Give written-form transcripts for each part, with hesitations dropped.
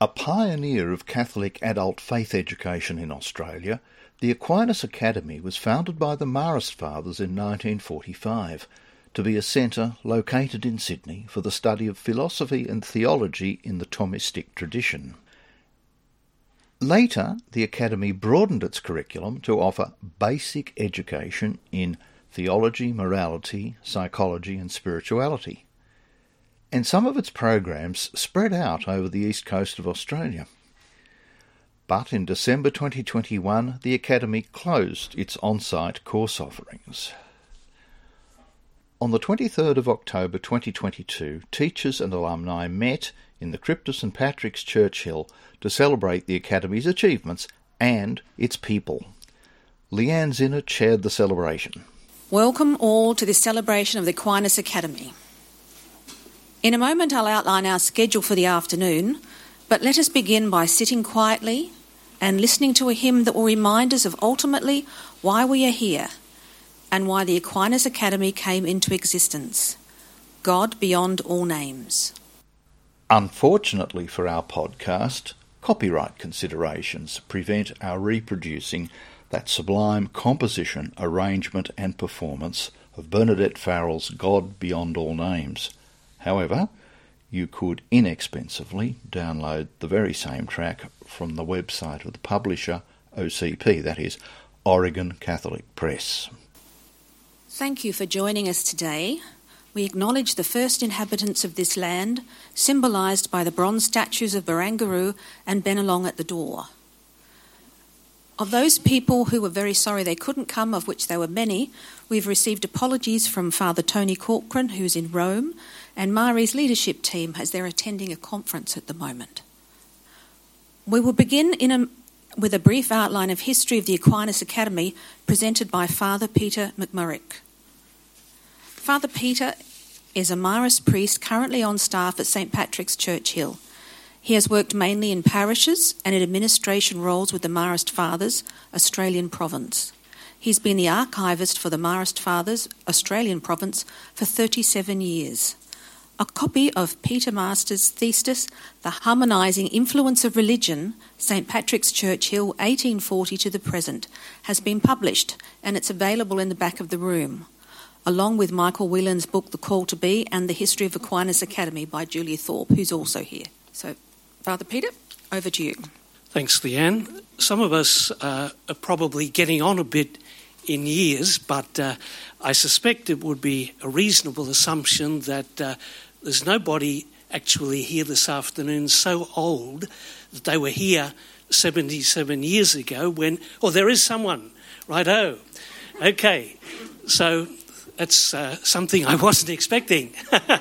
A pioneer of Catholic adult faith education in Australia, the Aquinas Academy was founded by the Marist Fathers in 1945 to be a centre located in Sydney for the study of philosophy and theology in the Thomistic tradition. Later, the Academy broadened its curriculum to offer basic education in theology, morality, psychology and spirituality. And some of its programs spread out over the east coast of Australia. But in December 2021, the Academy closed its on-site course offerings. On the 23rd of October 2022, teachers and alumni met in the crypt of St Patrick's Church Hill to celebrate the Academy's achievements and its people. Leanne Zinner chaired the celebration. Welcome all to this celebration of the Aquinas Academy. In a moment I'll outline our schedule for the afternoon, but let us begin by sitting quietly and listening to a hymn that will remind us of ultimately why we are here and why the Aquinas Academy came into existence. God beyond all names. Unfortunately for our podcast, copyright considerations prevent our reproducing that sublime composition, arrangement and performance of Bernadette Farrell's God Beyond All Names. However, you could inexpensively download the very same track from the website of the publisher OCP, that is, Oregon Catholic Press. Thank you for joining us today. We acknowledge the first inhabitants of this land, symbolised by the bronze statues of Barangaroo and Bennelong at the door. Of those people who were very sorry they couldn't come, of which there were many, we've received apologies from Father Tony Corcoran, who's in Rome, and Mari's leadership team as they're attending a conference at the moment. We will begin with a brief outline of history of the Aquinas Academy presented by Father Peter McMurrick. Father Peter is a Marist priest currently on staff at St Patrick's Church Hill. He has worked mainly in parishes and in administration roles with the Marist Fathers, Australian Province. He's been the archivist for the Marist Fathers, Australian Province, for 37 years. A copy of Peter Master's thesis, The Harmonising Influence of Religion, St Patrick's Church Hill, 1840 to the present, has been published and it's available in the back of the room, along with Michael Whelan's book, The Call to Be, and The History of Aquinas Academy by Julia Thorpe, who's also here. So, Father Peter, over to you. Thanks, Leanne. Some of us are probably getting on a bit in years, but I suspect it would be a reasonable assumption that there's nobody actually here this afternoon so old that they were here 77 years ago when... Oh, there is someone. Righto. Okay. So that's something I wasn't expecting.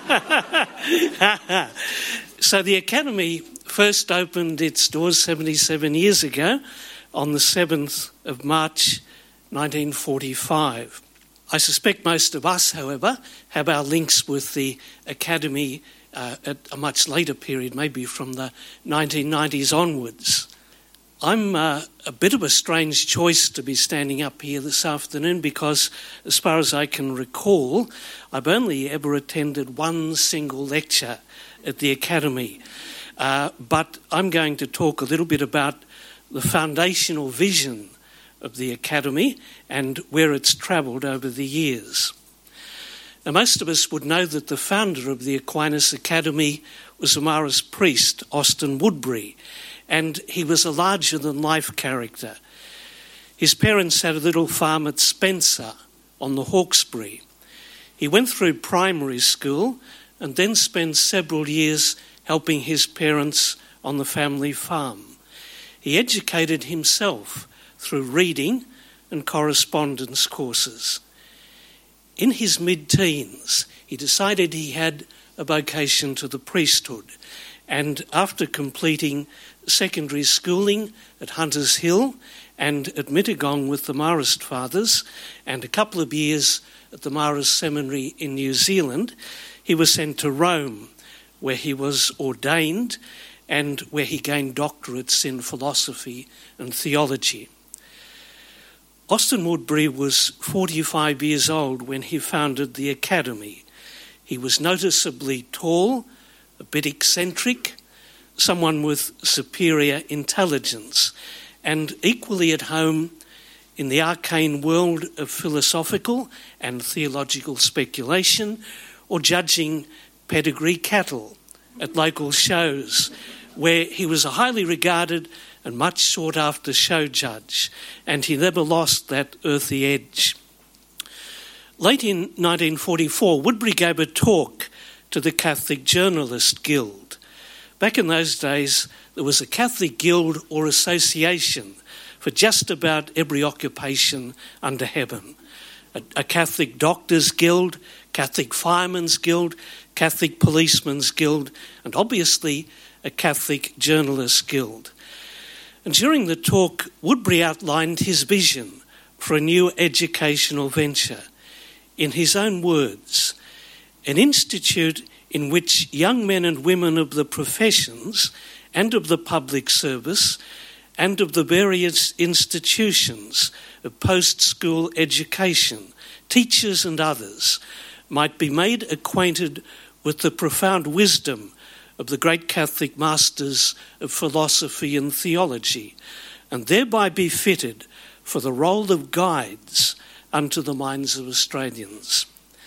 So the Academy first opened its doors 77 years ago on the 7th of March 1945. I suspect most of us, however, have our links with the Academy at a much later period, maybe from the 1990s onwards. I'm a bit of a strange choice to be standing up here this afternoon because, as far as I can recall, I've only ever attended one single lecture at the Academy. But I'm going to talk a little bit about the foundational vision of the Academy and where it's travelled over the years. Now, most of us would know that the founder of the Aquinas Academy was a Marist priest, Austin Woodbury, and he was a larger-than-life character. His parents had a little farm at Spencer on the Hawkesbury. He went through primary school and then spent several years helping his parents on the family farm. He educated himself through reading and correspondence courses. In his mid-teens, he decided he had a vocation to the priesthood, and after completing secondary schooling at Hunters Hill and at Mittagong with the Marist Fathers, and a couple of years at the Marist Seminary in New Zealand, he was sent to Rome, where he was ordained and where he gained doctorates in philosophy and theology. Austin Woodbury was 45 years old when he founded the Academy. He was noticeably tall, a bit eccentric, someone with superior intelligence, and equally at home in the arcane world of philosophical and theological speculation, or judging pedigree cattle at local shows, where he was a highly regarded and much sought after show judge, and he never lost that earthy edge. Late in 1944, Woodbury gave a talk to the Catholic Journalist Guild. Back in those days, there was a Catholic guild or association for just about every occupation under heaven. A Catholic Doctors Guild, Catholic Firemen's Guild, Catholic Policemen's Guild, and obviously a Catholic Journalists Guild. And during the talk, Woodbury outlined his vision for a new educational venture. In his own words, an institute in which young men and women of the professions and of the public service and of the various institutions of post-school education, teachers and others, might be made acquainted with the profound wisdom of the great Catholic masters of philosophy and theology, and thereby be fitted for the role of guides unto the minds of Australians.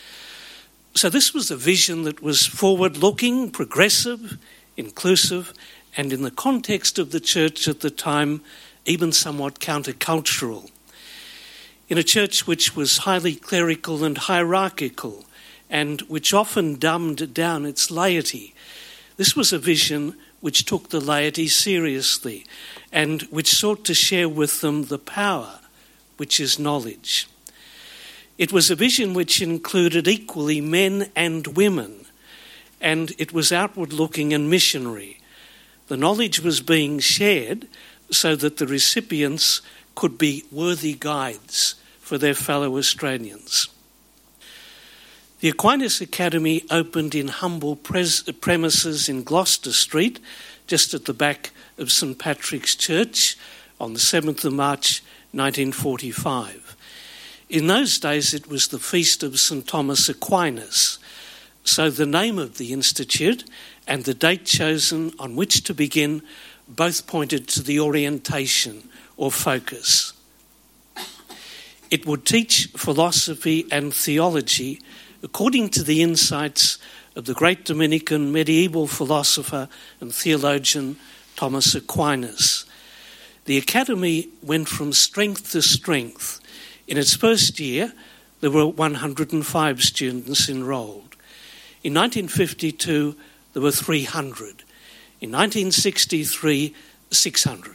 So this was a vision that was forward-looking, progressive, inclusive, and in the context of the church at the time, even somewhat countercultural. In a church which was highly clerical and hierarchical, and which often dumbed down its laity, this was a vision which took the laity seriously and which sought to share with them the power which is knowledge. It was a vision which included equally men and women, and it was outward-looking and missionary. The knowledge was being shared so that the recipients could be worthy guides for their fellow Australians. The Aquinas Academy opened in humble premises in Gloucester Street, just at the back of St Patrick's Church, on the 7th of March 1945. In those days it was the feast of St Thomas Aquinas, so the name of the institute and the date chosen on which to begin both pointed to the orientation or focus. It would teach philosophy and theology according to the insights of the great Dominican medieval philosopher and theologian Thomas Aquinas. The academy went from strength to strength. In its first year, there were 105 students enrolled. In 1952, there were 300. In 1963, 600.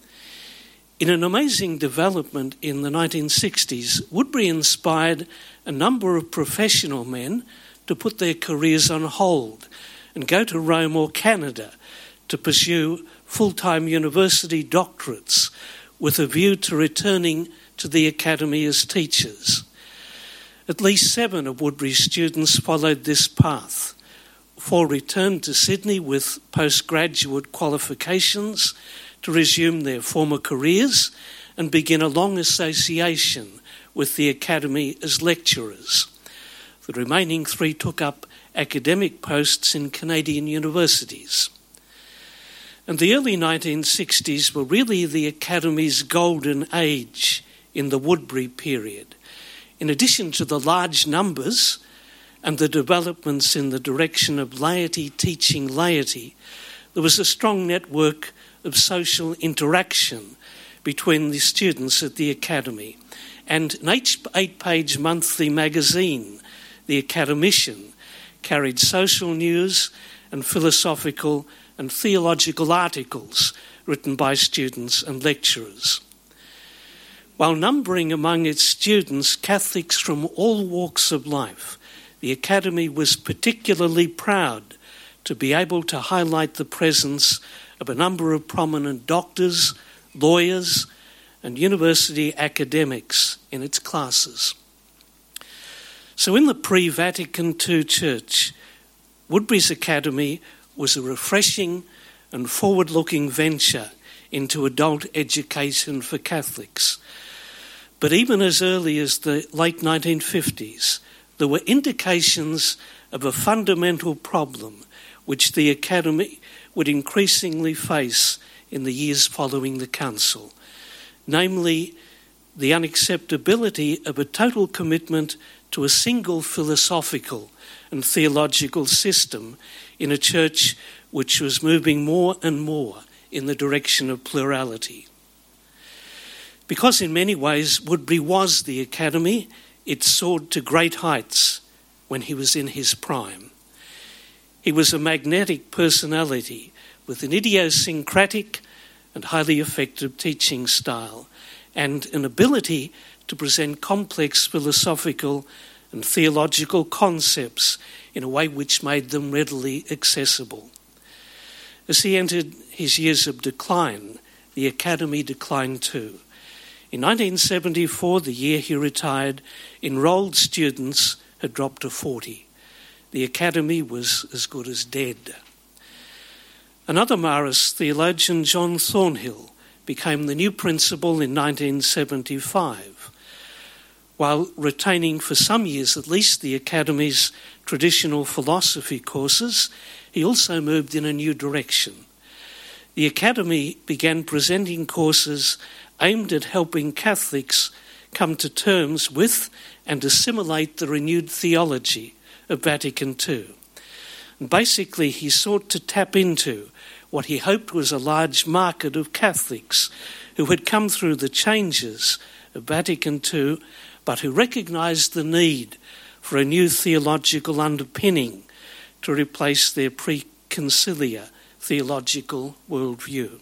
In an amazing development in the 1960s, Woodbury inspired a number of professional men to put their careers on hold and go to Rome or Canada to pursue full-time university doctorates with a view to returning to the academy as teachers. At least 7 of Woodbury's students followed this path. 4 returned to Sydney with postgraduate qualifications to resume their former careers and begin a long association with the academy as lecturers. The remaining 3 took up academic posts in Canadian universities. And the early 1960s were really the academy's golden age in the Woodbury period. In addition to the large numbers and the developments in the direction of laity teaching laity, there was a strong network of social interaction between the students at the academy. And an 8-page monthly magazine, The Academician, carried social news and philosophical and theological articles written by students and lecturers. While numbering among its students Catholics from all walks of life, the Academy was particularly proud to be able to highlight the presence of a number of prominent doctors, lawyers, and university academics in its classes. So in the pre-Vatican II Church, Woodbury's Academy was a refreshing and forward-looking venture into adult education for Catholics. But even as early as the late 1950s, there were indications of a fundamental problem which the Academy would increasingly face in the years following the Council, namely the unacceptability of a total commitment to a single philosophical and theological system in a church which was moving more and more in the direction of plurality. Because in many ways Woodberry was the academy, it soared to great heights when he was in his prime. He was a magnetic personality with an idiosyncratic and highly effective teaching style and an ability to present complex philosophical and theological concepts in a way which made them readily accessible. As he entered his years of decline, the academy declined too. In 1974, the year he retired, enrolled students had dropped to 40. The academy was as good as dead. Another Marist theologian, John Thornhill, became the new principal in 1975, while retaining for some years at least the academy's traditional philosophy courses. He also moved in a new direction. The academy began presenting courses aimed at helping Catholics come to terms with and assimilate the renewed theology of Vatican II. And basically, he sought to tap into what he hoped was a large market of Catholics who had come through the changes of Vatican II, but who recognised the need for a new theological underpinning to replace their pre-conciliar theological worldview.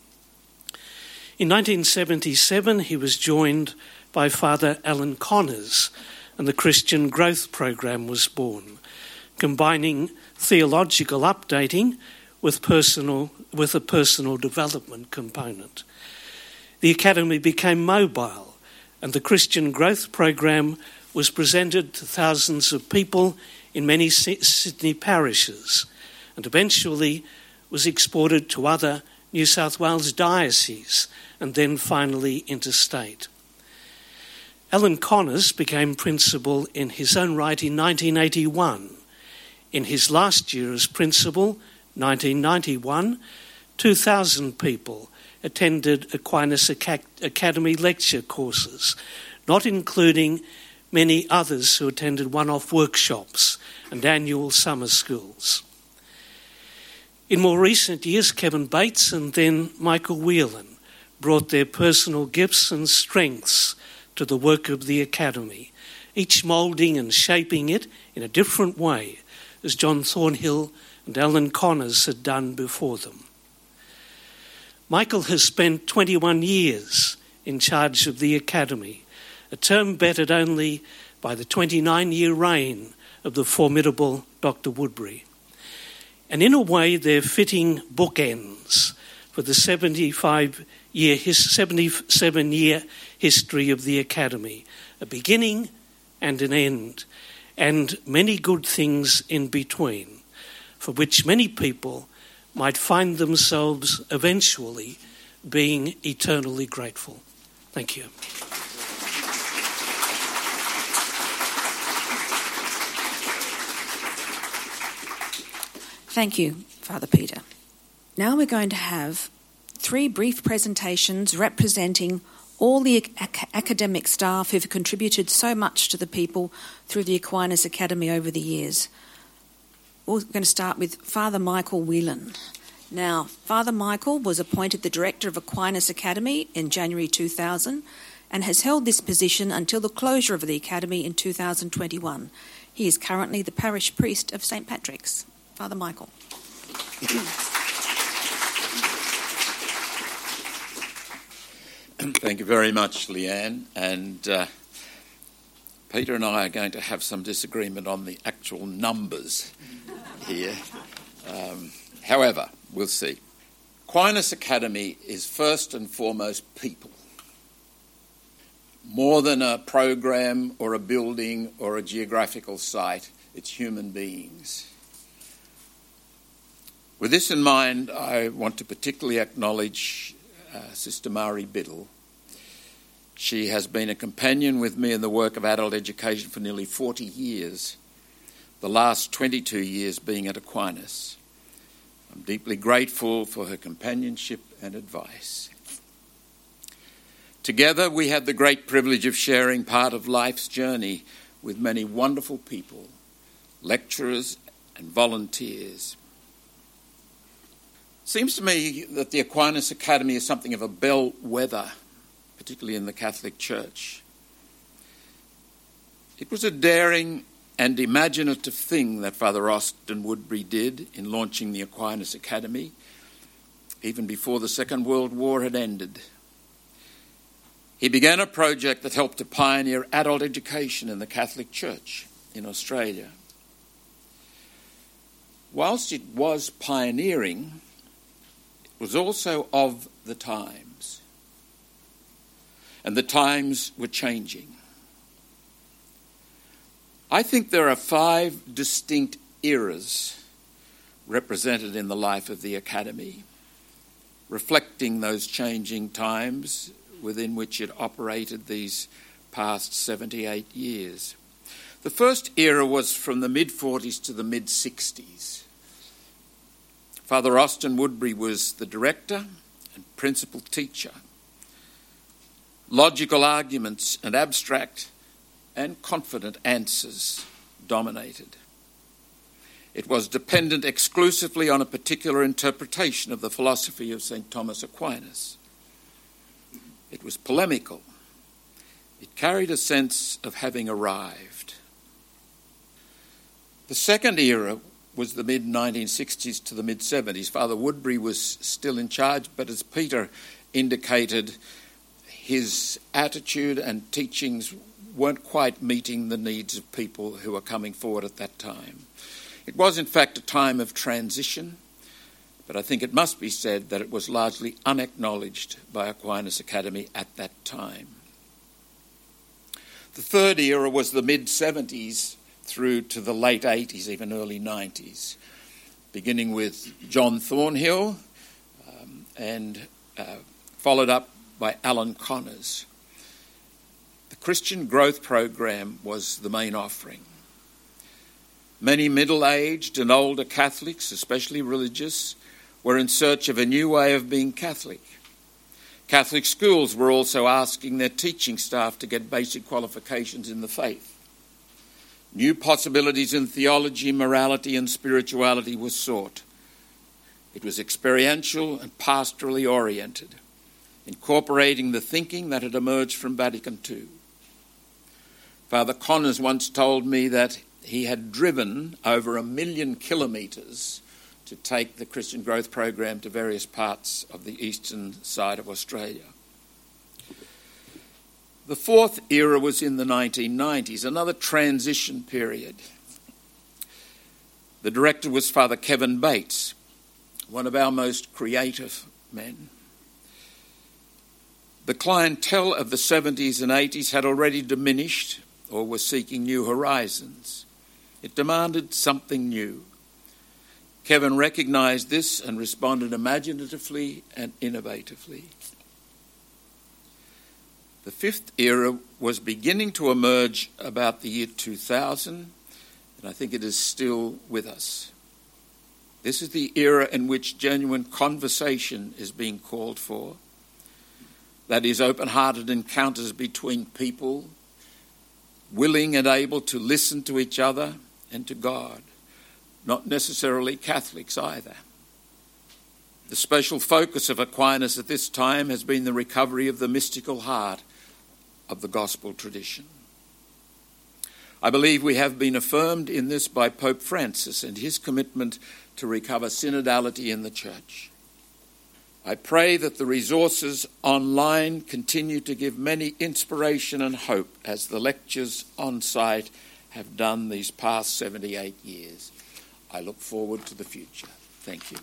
In 1977, he was joined by Father Alan Connors, and the Christian Growth Program was born, combining theological updating with a personal development component. The academy became mobile, and the Christian Growth Program was presented to thousands of people in many Sydney parishes, and eventually was exported to other New South Wales dioceses, and then finally interstate. Alan Connors became principal in his own right in 1981. In his last year as principal, 1991, 2,000 people attended Aquinas Academy lecture courses, not including many others who attended one-off workshops and annual summer schools. In more recent years, Kevin Bates and then Michael Whelan brought their personal gifts and strengths to the work of the academy, each moulding and shaping it in a different way, as John Thornhill and Alan Connors had done before them. Michael has spent 21 years in charge of the academy, a term bettered only by the 29-year reign of the formidable Dr. Woodberry. And in a way, they're fitting bookends for the 77-year history of the academy, a beginning and an end, and many good things in between, for which many people might find themselves eventually being eternally grateful. Thank you. Thank you, Father Peter. Now we're going to have 3 brief presentations representing all the academic staff who've contributed so much to the people through the Aquinas Academy over the years. We're going to start with Father Michael Whelan. Now, Father Michael was appointed the Director of Aquinas Academy in January 2000 and has held this position until the closure of the Academy in 2021. He is currently the Parish Priest of St Patrick's. Father Michael. Thank you very much, Leanne. And Peter and I are going to have some disagreement on the actual numbers here. However, we'll see. Aquinas Academy is first and foremost people. More than a program or a building or a geographical site, it's human beings. With this in mind, I want to particularly acknowledge Sister Mari Biddle. She has been a companion with me in the work of adult education for nearly 40 years, the last 22 years being at Aquinas. I'm deeply grateful for her companionship and advice. Together, we had the great privilege of sharing part of life's journey with many wonderful people, lecturers and volunteers. It seems to me that the Aquinas Academy is something of a bellwether, particularly in the Catholic Church. It was a daring and imaginative thing that Father Austin Woodbury did in launching the Aquinas Academy, even before the Second World War had ended. He began a project that helped to pioneer adult education in the Catholic Church in Australia. Whilst it was pioneering, it was also of the times. And the times were changing. I think there are 5 distinct eras represented in the life of the Academy, reflecting those changing times within which it operated these past 78 years. The first era was from the mid-40s to the mid-60s. Father Austin Woodbury was the director and principal teacher. Logical arguments and abstract and confident answers dominated. It was dependent exclusively on a particular interpretation of the philosophy of St. Thomas Aquinas. It was polemical. It carried a sense of having arrived. The second era was the mid-1960s to the mid-70s. Father Woodbury was still in charge, but as Peter indicated, his attitude and teachings weren't quite meeting the needs of people who were coming forward at that time. It was, in fact, a time of transition, but I think it must be said that it was largely unacknowledged by Aquinas Academy at that time. The third era was the mid-70s through to the late 80s, even early 90s, beginning with John Thornhill and followed up by Alan Connors. The Christian Growth Program was the main offering. Many middle-aged and older Catholics, especially religious, were in search of a new way of being Catholic. Catholic schools were also asking their teaching staff to get basic qualifications in the faith. New possibilities in theology, morality and spirituality were sought. It was experiential and pastorally oriented, incorporating the thinking that had emerged from Vatican II. Father Connors once told me that he had driven over 1 million kilometres to take the Christian Growth Program to various parts of the eastern side of Australia. The fourth era was in the 1990s, another transition period. The director was Father Kevin Bates, one of our most creative men. The clientele of the 70s and 80s had already diminished or was seeking new horizons. It demanded something new. Kevin recognised this and responded imaginatively and innovatively. The fifth era was beginning to emerge about the year 2000, and I think it is still with us. This is the era in which genuine conversation is being called for. That is, open-hearted encounters between people, willing and able to listen to each other and to God, not necessarily Catholics either. The special focus of Aquinas at this time has been the recovery of the mystical heart of the gospel tradition. I believe we have been affirmed in this by Pope Francis and his commitment to recover synodality in the Church. I pray that the resources online continue to give many inspiration and hope as the lectures on site have done these past 78 years. I look forward to the future. Thank you.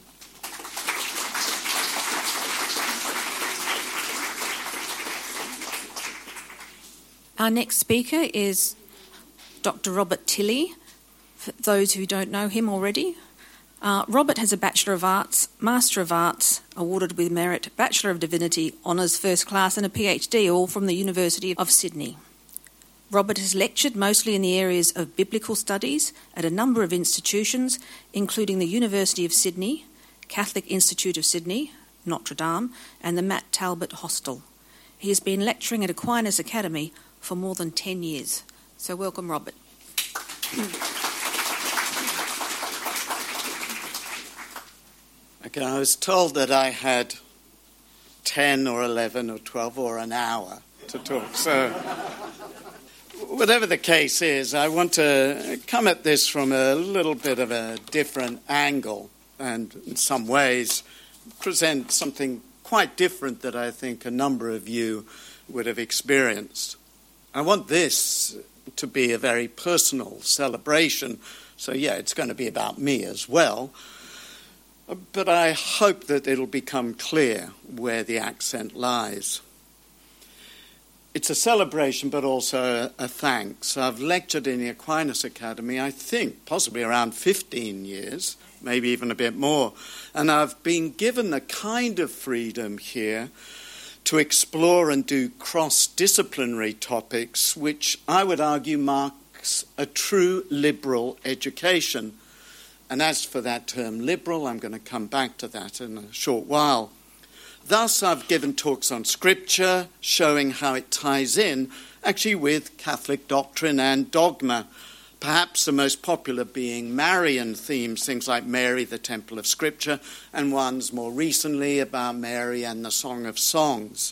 Our next speaker is Dr. Robert Tilley, for those who don't know him already. Robert has a Bachelor of Arts, Master of Arts, awarded with merit, Bachelor of Divinity, Honours First Class and a PhD, all from the University of Sydney. Robert has lectured mostly in the areas of biblical studies at a number of institutions, including the University of Sydney, Catholic Institute of Sydney, Notre Dame, and the Matt Talbot Hostel. He has been lecturing at Aquinas Academy for more than 10 years. So welcome, Robert. Okay, I was told that I had 10 or 11 or 12 or an hour to talk. So whatever the case is, I want to come at this from a little bit of a different angle and in some ways present something quite different that I think a number of you would have experienced. I want this to be a very personal celebration. So yeah, it's going to be about me as well. But I hope that it'll become clear where the accent lies. It's a celebration, but also a thanks. I've lectured in the Aquinas Academy, I think, possibly around 15 years, maybe even a bit more. And I've been given the kind of freedom here to explore and do cross-disciplinary topics, which I would argue marks a true liberal education. And as for that term liberal, I'm going to come back to that in a short while. Thus, I've given talks on Scripture, showing how it ties in, actually, with Catholic doctrine and dogma, perhaps the most popular being Marian themes, things like Mary, the Temple of Scripture, and ones more recently about Mary and the Song of Songs.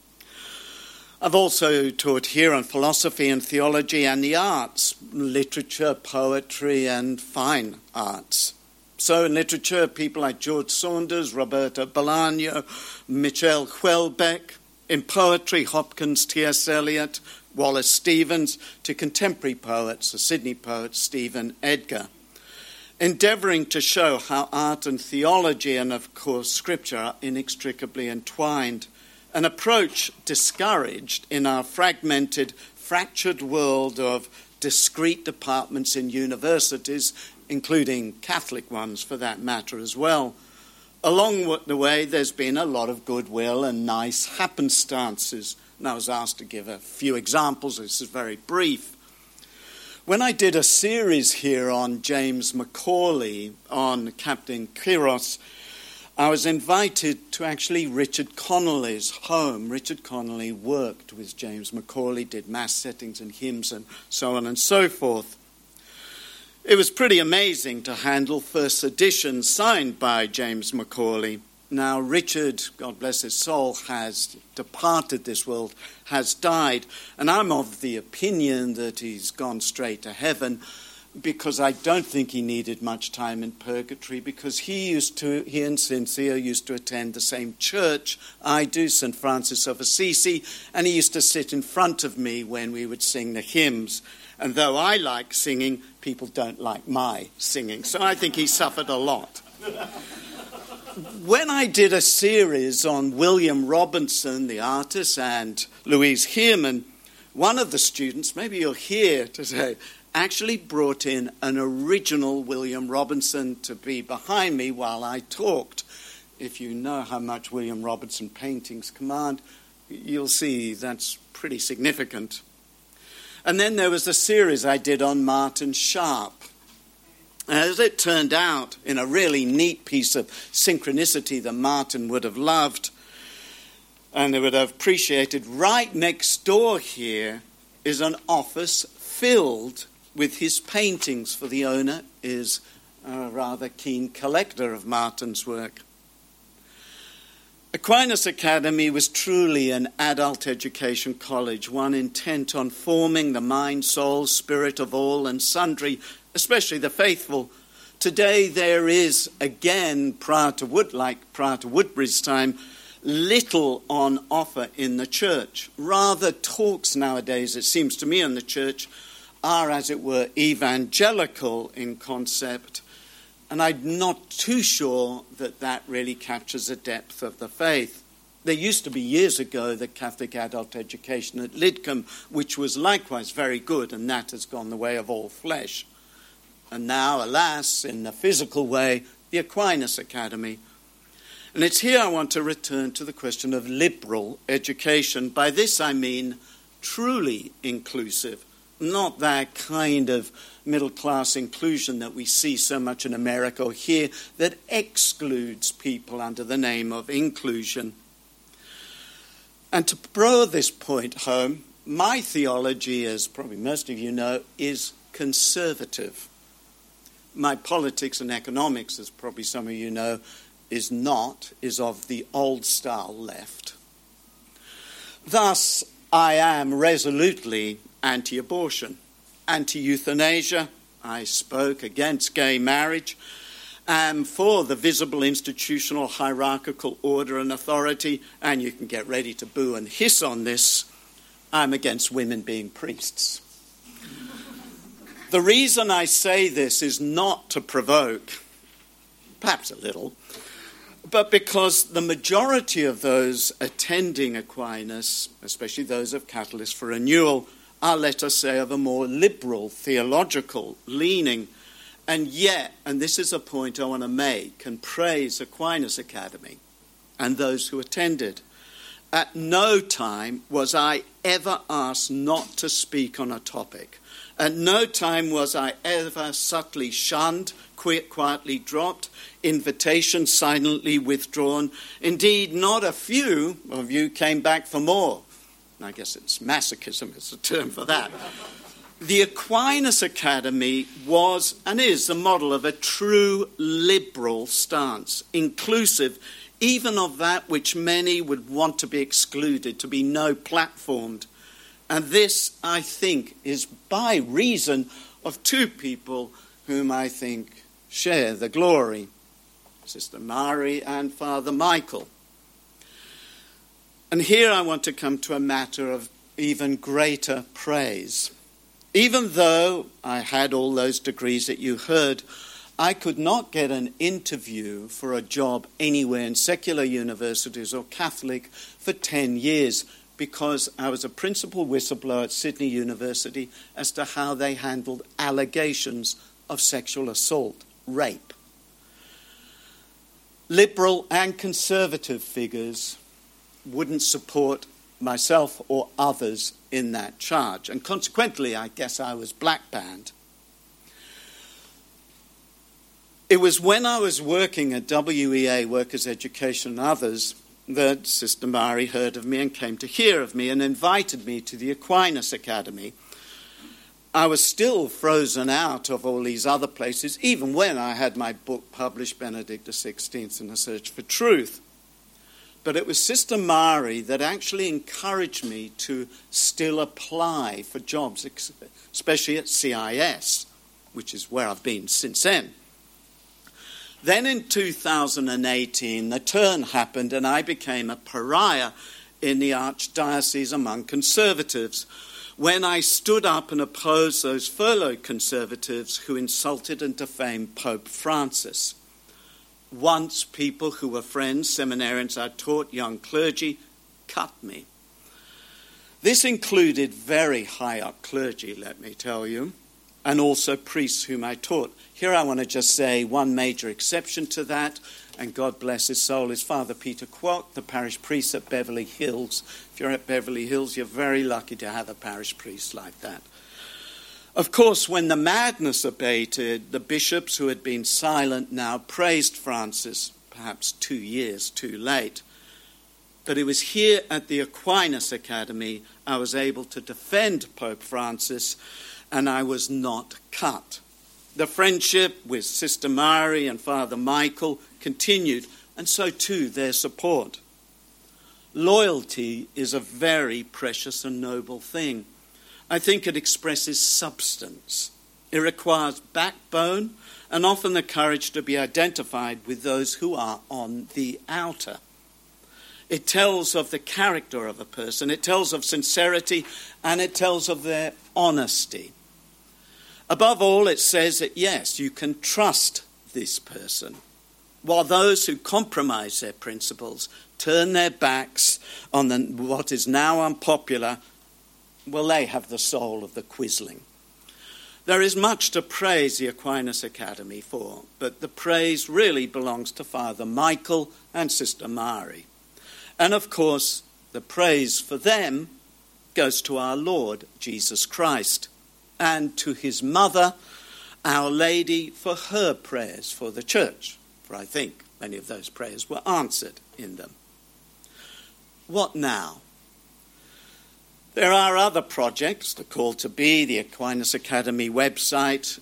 I've also taught here on philosophy and theology and the arts, literature, poetry, and fine arts. So in literature, people like George Saunders, Roberto Bolaño, Michel Houellebecq. In poetry, Hopkins, T.S. Eliot, Wallace Stevens, to contemporary poets, the Sydney poet Stephen Edgar, endeavouring to show how art and theology and, of course, Scripture are inextricably entwined, an approach discouraged in our fragmented, fractured world of discrete departments in universities, including Catholic ones for that matter as well. Along the way, there's been a lot of goodwill and nice happenstances. And I was asked to give a few examples. This is very brief. When I did a series here on James Macaulay, on Captain Quiros, I was invited to actually Richard Connolly's home. Richard Connolly worked with James Macaulay, did mass settings and hymns and so on and so forth. It was pretty amazing to handle first editions signed by James Macaulay. Now, Richard, God bless his soul, has departed this world, has died, and I'm of the opinion that he's gone straight to heaven, because I don't think he needed much time in purgatory, because he and Cynthia used to attend the same church I do, St. Francis of Assisi, and he used to sit in front of me when we would sing the hymns. And though I like singing, people don't like my singing. So I think he suffered a lot. When I did a series on William Robinson, the artist, and Louise Heermann, one of the students, maybe you'll hear today, actually brought in an original William Robinson to be behind me while I talked. If you know how much William Robinson paintings command, you'll see that's pretty significant. And then there was a series I did on Martin Sharp. As it turned out, in a really neat piece of synchronicity that Martin would have loved and would have appreciated, right next door here is an office filled with his paintings, for the owner is a rather keen collector of Martin's work. Aquinas Academy was truly an adult education college, one intent on forming the mind, soul, spirit of all and sundry, especially the faithful. Today there is, again, prior to Woodbury's time, little on offer in the church. Rather, talks nowadays, it seems to me, in the church are, as it were, evangelical in concept, and I'm not too sure that that really captures the depth of the faith. There used to be years ago the Catholic adult education at Lidcombe, which was likewise very good, and that has gone the way of all flesh. And now, alas, in the physical way, the Aquinas Academy. And it's here I want to return to the question of liberal education. By this I mean truly inclusive, not that kind of middle-class inclusion that we see so much in America or here that excludes people under the name of inclusion. And to throw this point home, my theology, as probably most of you know, is conservative. My politics and economics, as probably some of you know, is of the old style left. Thus, I am resolutely anti-abortion, anti-euthanasia. I spoke against gay marriage. Am for the visible institutional hierarchical order and authority, and you can get ready to boo and hiss on this. I'm against women being priests. The reason I say this is not to provoke, perhaps a little, but because the majority of those attending Aquinas, especially those of Catalyst for Renewal, are, let us say, of a more liberal theological leaning. And yet, and this is a point I want to make and praise Aquinas Academy and those who attended, at no time was I ever asked not to speak on a topic. At no time was I ever subtly shunned, quietly dropped, invitation silently withdrawn. Indeed, not a few of you came back for more. I guess it's masochism is the term for that. The Aquinas Academy was and is the model of a true liberal stance, inclusive even of that which many would want to be excluded, to be no-platformed. And this, I think, is by reason of two people whom I think share the glory, Sister Mari and Father Michael. And here I want to come to a matter of even greater praise. Even though I had all those degrees that you heard, I could not get an interview for a job anywhere in secular universities or Catholic for 10 years because I was a principal whistleblower at Sydney University as to how they handled allegations of sexual assault, rape. Liberal and conservative figures wouldn't support myself or others in that charge. And consequently, I guess I was black-banned. It was when I was working at WEA, Workers' Education and others, that Sister Mari heard of me and came to hear of me and invited me to the Aquinas Academy. I was still frozen out of all these other places, even when I had my book published, Benedict XVI in a Search for Truth. But it was Sister Mari that actually encouraged me to still apply for jobs, especially at CIS, which is where I've been since then. Then in 2018, the turn happened and I became a pariah in the Archdiocese among conservatives when I stood up and opposed those furloughed conservatives who insulted and defamed Pope Francis. Once people who were friends, seminarians I taught, young clergy, cut me. This included very high-up clergy, let me tell you, and also priests whom I taught. Here I want to just say one major exception to that, and God bless his soul, is Father Peter Kwok, the parish priest at Beverly Hills. If you're at Beverly Hills, you're very lucky to have a parish priest like that. Of course, when the madness abated, the bishops who had been silent now praised Francis, perhaps 2 years too late. But it was here at the Aquinas Academy I was able to defend Pope Francis, and I was not cut. The friendship with Sister Mari and Father Michael continued, and so too their support. Loyalty is a very precious and noble thing. I think it expresses substance. It requires backbone and often the courage to be identified with those who are on the outer. It tells of the character of a person. It tells of sincerity and it tells of their honesty. Above all, it says that, yes, you can trust this person, while those who compromise their principles, turn their backs on what is now unpopular, well, they have the soul of the quisling. There is much to praise the Aquinas Academy for, but the praise really belongs to Father Michael and Sister Mari. And of course, the praise for them goes to our Lord Jesus Christ. and to his mother, Our Lady, for her prayers for the church, for I think many of those prayers were answered in them. What now? There are other projects, the Call to Be, the Aquinas Academy website,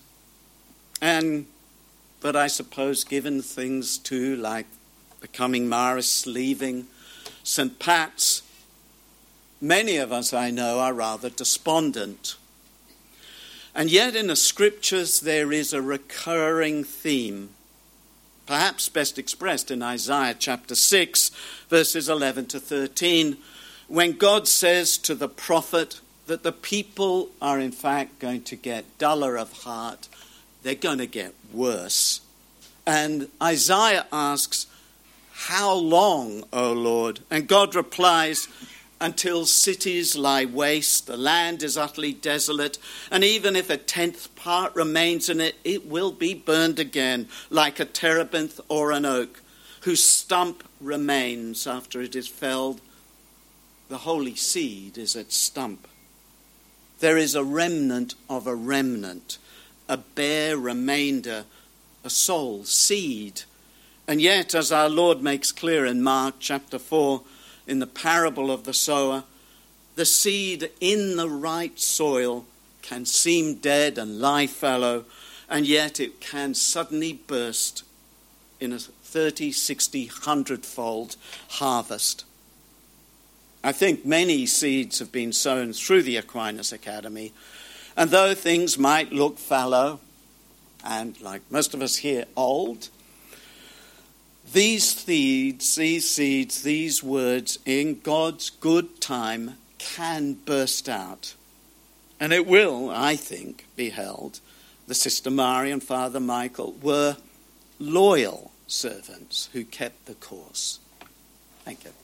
but I suppose given things too like becoming Marists, leaving St. Pat's, many of us I know are rather despondent. And yet in the scriptures there is a recurring theme, perhaps best expressed in Isaiah chapter 6, verses 11 to 13, when God says to the prophet that the people are in fact going to get duller of heart, they're going to get worse. And Isaiah asks, "How long, O Lord?" And God replies, "Until cities lie waste, the land is utterly desolate, and even if a 10th part remains in it, it will be burned again, like a terebinth or an oak, whose stump remains after it is felled. The holy seed is its stump. There is a remnant of a remnant, a bare remainder, a soul seed. And yet, as our Lord makes clear in Mark chapter 4, in the parable of the sower, the seed in the right soil can seem dead and lie fallow, and yet it can suddenly burst in a 30, 60, 100-fold harvest. I think many seeds have been sown through the Aquinas Academy, and though things might look fallow, and like most of us here, old, these seeds, these words, in God's good time, can burst out. And it will, I think, be held. The Sister Mary and Father Michael were loyal servants who kept the course. Thank you.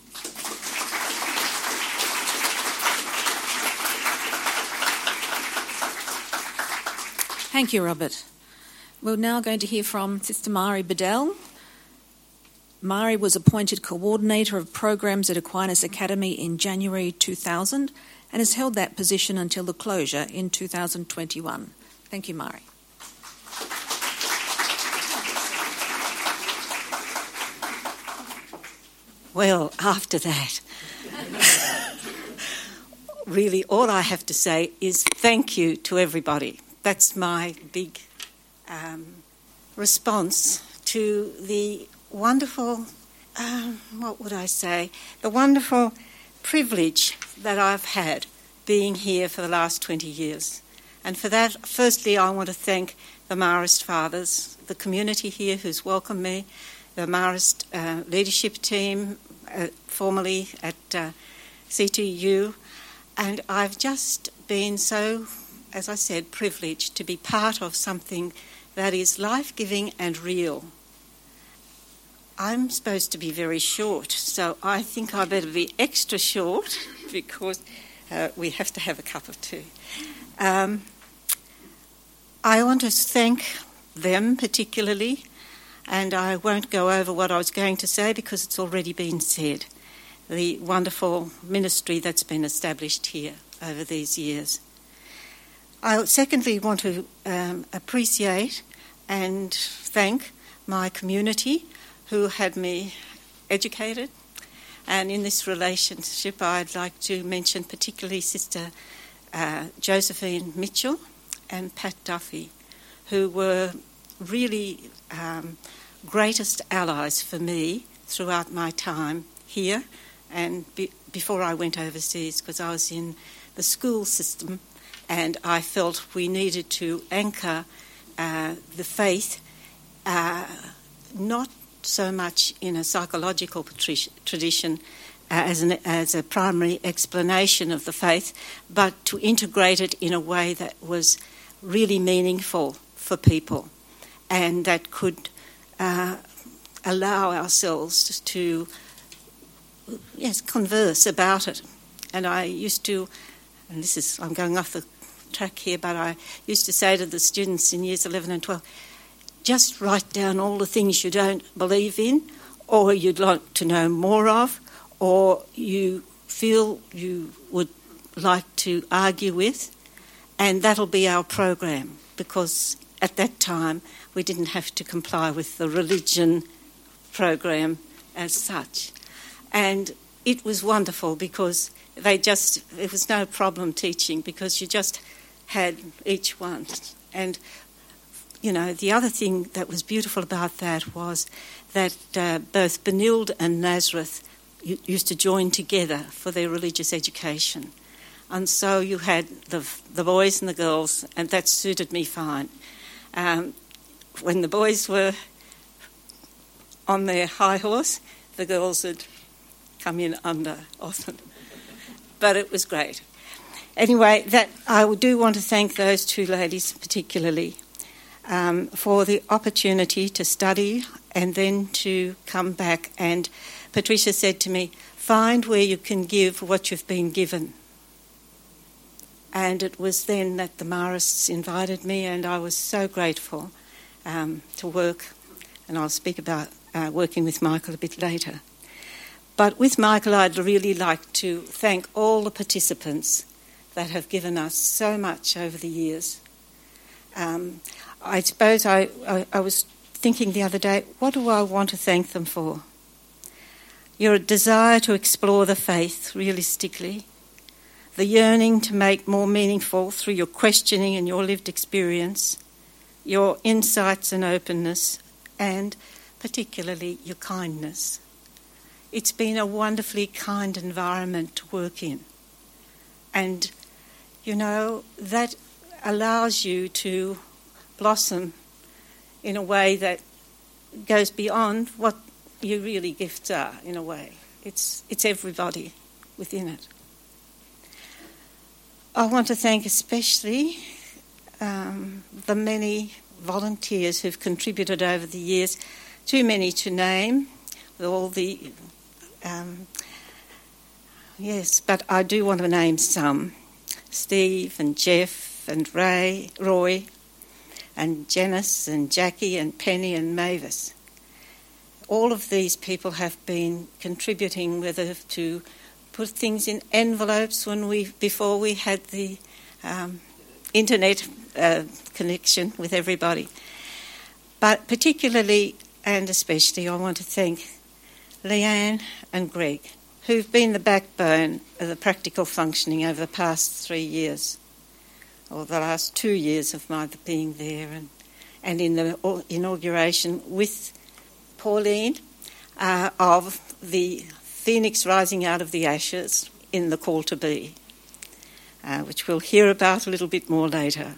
Thank you, Robert. We're now going to hear from Sister Mari Bedell. Mari was appointed Coordinator of Programs at Aquinas Academy in January 2000 and has held that position until the closure in 2021. Thank you, Mari. Well, after that, really all I have to say is thank you to everybody. That's my big response to the wonderful, the wonderful privilege that I've had being here for the last 20 years. And for that, firstly, I want to thank the Marist Fathers, the community here who's welcomed me, the Marist leadership team, formerly at CTU, and I've just been so, as I said, privileged to be part of something that is life-giving and real. I'm supposed to be very short, so I think I better be extra short because we have to have a cup of tea. I want to thank them particularly, and I won't go over what I was going to say because it's already been said, the wonderful ministry that's been established here over these years. I secondly want to appreciate and thank my community who had me educated. And in this relationship, I'd like to mention particularly Sister Josephine Mitchell and Pat Duffy, who were really greatest allies for me throughout my time here and before I went overseas, because I was in the school system and I felt we needed to anchor the faith not so much in a psychological tradition as a primary explanation of the faith, but to integrate it in a way that was really meaningful for people and that could allow ourselves to converse about it. And I used to, and I'm going off the track here, but I used to say to the students in years 11 and 12, just write down all the things you don't believe in or you'd like to know more of or you feel you would like to argue with, and that'll be our program, because at that time we didn't have to comply with the religion program as such. And it was wonderful because it was no problem teaching, because you just had each one. And, you know, the other thing that was beautiful about that was that both Benilde and Nazareth used to join together for their religious education. And so you had the boys and the girls, and that suited me fine. When the boys were on their high horse, the girls would come in under often. But it was great. Anyway, that I do want to thank those two ladies particularly for the opportunity to study and then to come back. And Patricia said to me, find where you can give what you've been given. And it was then that the Marists invited me, and I was so grateful to work. And I'll speak about working with Michael a bit later. But with Michael, I'd really like to thank all the participants that have given us so much over the years. I suppose I was thinking the other day, what do I want to thank them for? Your desire to explore the faith realistically, the yearning to make more meaningful through your questioning and your lived experience, your insights and openness, and particularly your kindness. It's been a wonderfully kind environment to work in. And, you know, that allows you to blossom in a way that goes beyond what your really gifts are, in a way. It's everybody within it. I want to thank especially the many volunteers who've contributed over the years, too many to name, with all the... yes, but I do want to name some. Steve and Jeff and Roy and Janice and Jackie and Penny and Mavis. All of these people have been contributing, whether to put things in envelopes before we had the internet connection with everybody. But particularly and especially I want to thank Leanne and Greg, who've been the backbone of the practical functioning over the past 3 years, or the last 2 years of my being there, and in the inauguration with Pauline of the Phoenix Rising Out of the Ashes in the Call to Be, which we'll hear about a little bit more later.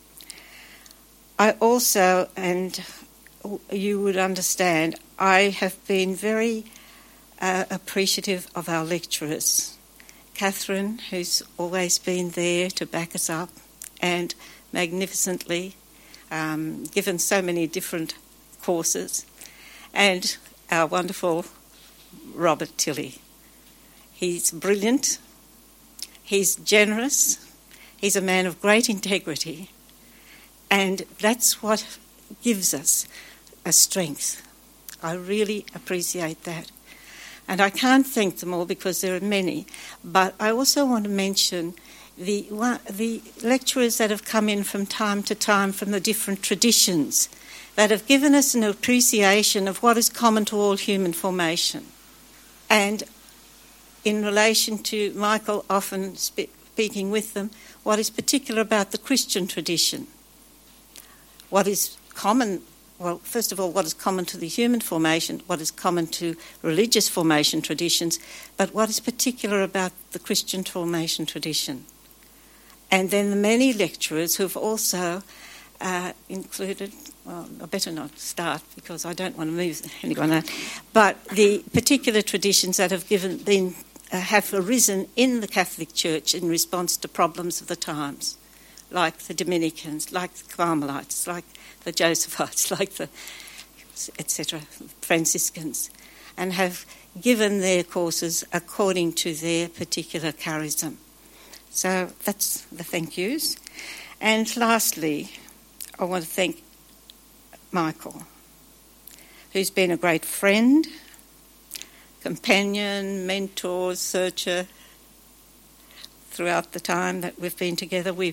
I also, and you would understand, I have been very appreciative of our lecturers. Catherine, who's always been there to back us up and magnificently given so many different courses, and our wonderful Robert Tilley. He's brilliant, he's generous, he's a man of great integrity, and that's what gives us a strength. I really appreciate that. And I can't thank them all because there are many, but I also want to mention the lecturers that have come in from time to time from the different traditions that have given us an appreciation of what is common to all human formation. And in relation to Michael often speaking with them, what is particular about the Christian tradition? What is common? Well, first of all, what is common to the human formation, what is common to religious formation traditions, but what is particular about the Christian formation tradition. And then the many lecturers who've also included, well, I better not start because I don't want to move anyone out, but the particular traditions that have arisen in the Catholic Church in response to problems of the times, like the Dominicans, like the Carmelites, like the Josephites, like the etc., Franciscans, and have given their courses according to their particular charism. So that's the thank yous. And lastly, I want to thank Michael, who's been a great friend, companion, mentor, searcher throughout the time that we've been together.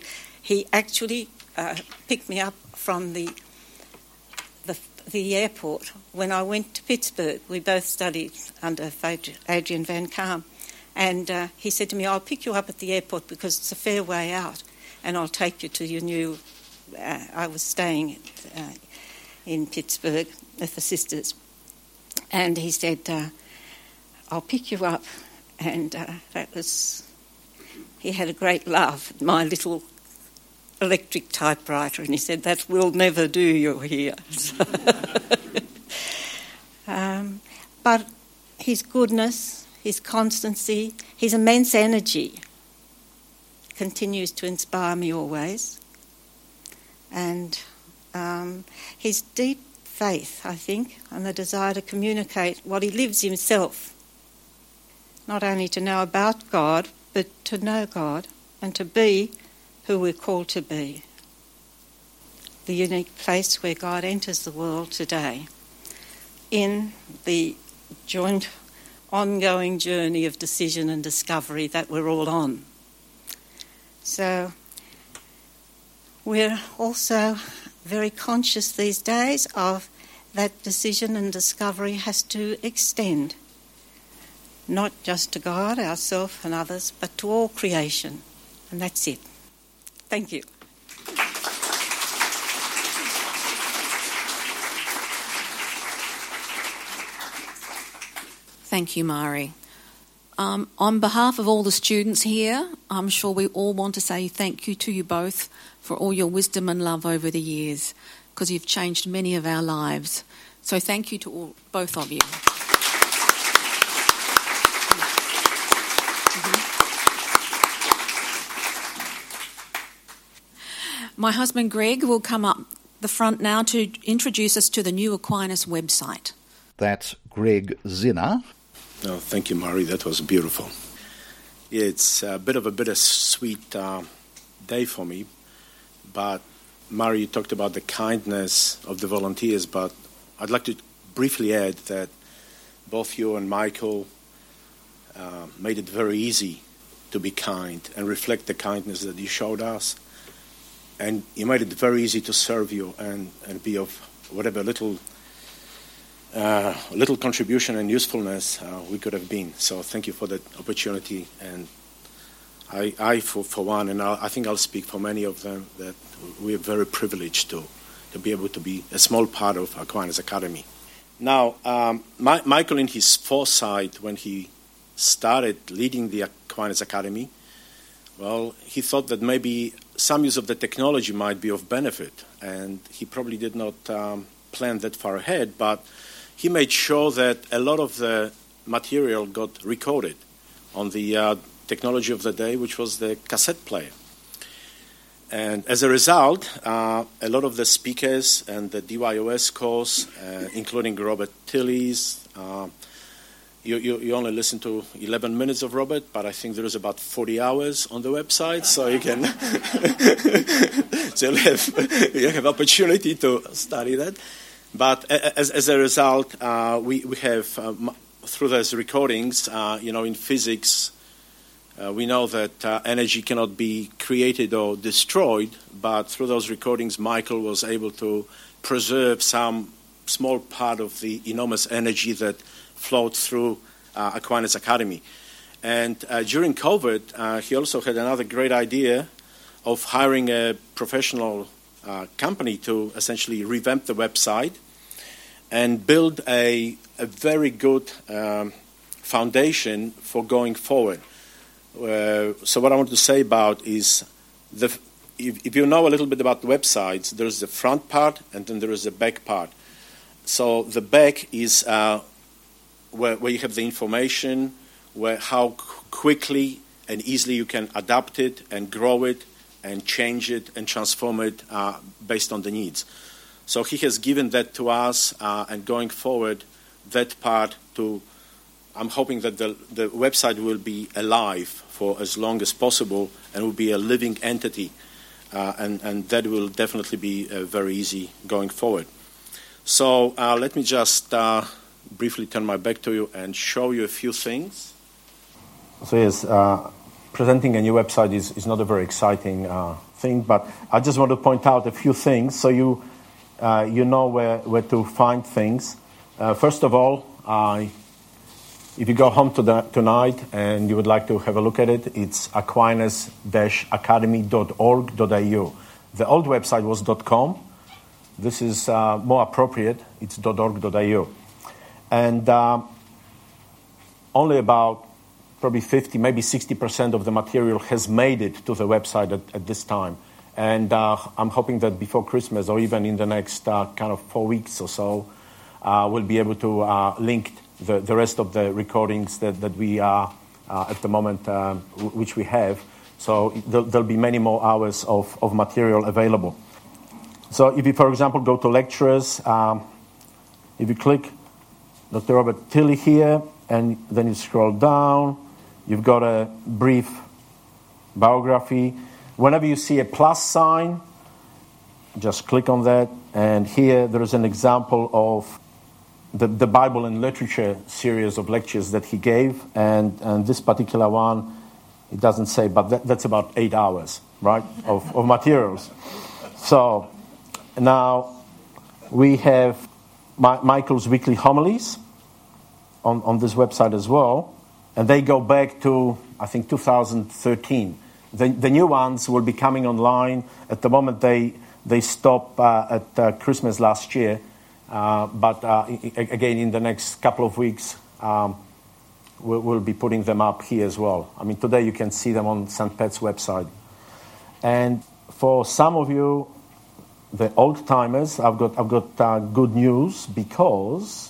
he actually picked me up from the airport when I went to Pittsburgh. We both studied under Adrian Van Kaam. And he said to me, I'll pick you up at the airport because it's a fair way out and I'll take you to your new... I was staying in Pittsburgh with the sisters. And he said, I'll pick you up. And that was... He had a great laugh at my little electric typewriter and he said, that will never do, you're here. But his goodness... His constancy, his immense energy continues to inspire me always. And his deep faith, I think, and the desire to communicate what he lives himself. Not only to know about God, but to know God and to be who we're called to be. The unique place where God enters the world today in the joint ongoing journey of decision and discovery that we're all on. So we're also very conscious these days of that decision and discovery has to extend not just to God, ourselves and others, but to all creation. And that's it. Thank you. Thank you, Mari. On behalf of all the students here, I'm sure we all want to say thank you to you both for all your wisdom and love over the years, because you've changed many of our lives. So thank you to both of you. My husband Greg will come up the front now to introduce us to the new Aquinas website. That's Greg Zinner. Oh, thank you, Mari. That was beautiful. It's a bit of a bittersweet day for me, but Mari, you talked about the kindness of the volunteers, but I'd like to briefly add that both you and Michael made it very easy to be kind and reflect the kindness that you showed us. And you made it very easy to serve you and be of whatever little contribution and usefulness we could have been. So thank you for that opportunity. And I for one, and I think I'll speak for many of them, that we are very privileged to be able to be a small part of Aquinas Academy. Now, Michael, in his foresight, when he started leading the Aquinas Academy, well, he thought that maybe some use of the technology might be of benefit, and he probably did not plan that far ahead, but he made sure that a lot of the material got recorded on the technology of the day, which was the cassette player. And as a result, a lot of the speakers and the DYOS course, including Robert Tilley's, you only listen to 11 minutes of Robert, but I think there is about 40 hours on the website, so you can so you have opportunity to study that. But as a result, we have, through those recordings, in physics, we know that energy cannot be created or destroyed, but through those recordings, Michael was able to preserve some small part of the enormous energy that flowed through Aquinas Academy. And during COVID, he also had another great idea of hiring a professional company to essentially revamp the website and build a very good foundation for going forward. So what I want to say about is, if you know a little bit about the websites, there's the front part and then there is the back part. So the back is where you have the information, how quickly and easily you can adapt it and grow it and change it and transform it based on the needs. So he has given that to us, and going forward, that part I'm hoping that the website will be alive for as long as possible and will be a living entity, and that will definitely be very easy going forward. So let me just briefly turn my back to you and show you a few things. So yes, presenting a new website is not a very exciting thing, but I just want to point out a few things so you know where to find things. First of all, if you go home tonight and you would like to have a look at it, it's aquinas-academy.org.au. The old website was .com. This is more appropriate. It's .org.au. And only about probably 50, maybe 60% of the material has made it to the website at this time. And I'm hoping that before Christmas or even in the next kind of 4 weeks or so, we'll be able to link the rest of the recordings that we are at the moment, which we have. So there'll be many more hours of material available. So if you, for example, go to lecturers, if you click Dr. Robert Tilley here, and then you scroll down, you've got a brief biography. Whenever you see a plus sign, just click on that. And here there is an example of the Bible and Literature series of lectures that he gave. And this particular one, it doesn't say, but that's about 8 hours, right, of materials. So now we have Michael's weekly homilies on this website as well. And they go back to, I think, 2013. The new ones will be coming online. At the moment, they stop at Christmas last year. But again, in the next couple of weeks, we'll be putting them up here as well. I mean, today you can see them on St. Pat's website. And for some of you, the old-timers, I've got good news, because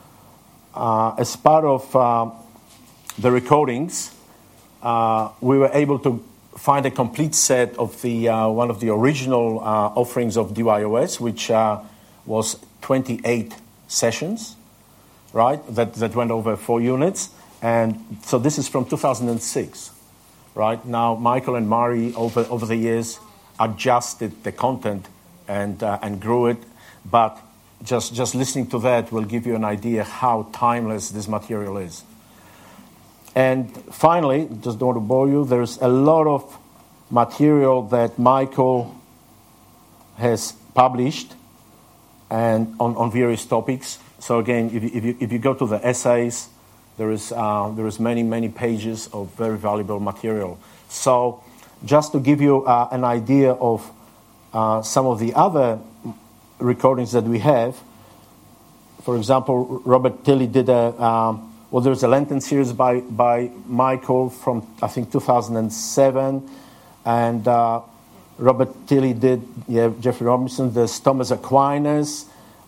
as part of the recordings, we were able to find a complete set of the one of the original offerings of DYOS, which was 28 sessions, right? That went over 4 units, and so this is from 2006, right? Now Michael and Mari over the years adjusted the content and grew it, but just listening to that will give you an idea how timeless this material is. And finally, just don't want to bore you, there's a lot of material that Michael has published and on various topics. So again, if you go to the essays, there is many pages of very valuable material. So just to give you an idea of some of the other recordings that we have, for example, Robert Tilley did there's a Lenten series by Michael from, I think, 2007. And Robert Tilley did, Jeffrey Robinson, there's Thomas Aquinas.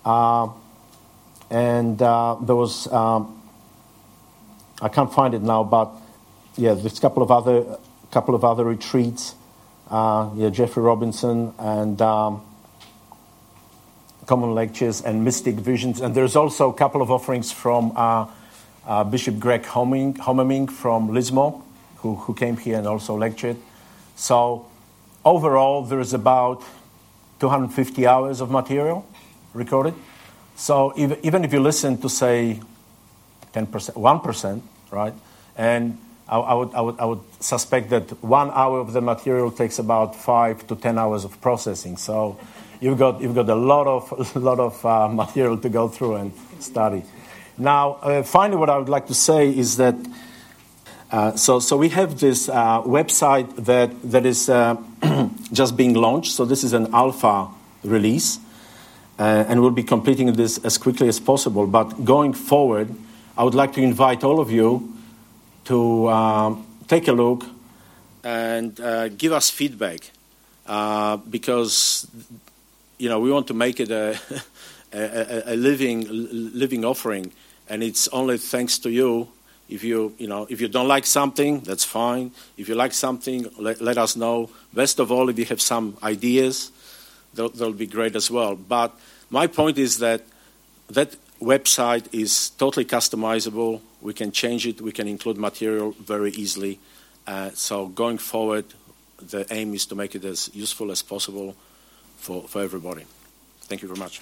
And there was, I can't find it now, but there's a couple of other retreats. Jeffrey Robinson and Common Lectures and Mystic Visions. And there's also a couple of offerings from Bishop Greg Homeming from Lismore, who came here and also lectured. So overall, there is about 250 hours of material recorded. So even if you listen to, say, 10%, 1%, right? And I would suspect that 1 hour of the material takes about 5 to 10 hours of processing. So you've got a lot of material to go through and study. Now, finally, what I would like to say is that so we have this website that is just being launched. So this is an alpha release, and we'll be completing this as quickly as possible. But going forward, I would like to invite all of you to take a look and give us feedback, because we want to make it a living offering, and it's only thanks to you. If you don't like something, that's fine. If you like something, let us know. Best of all, if you have some ideas, they'll be great as well. But my point is that website is totally customizable. We can change it. We can include material very easily. So going forward, the aim is to make it as useful as possible for everybody. Thank you very much.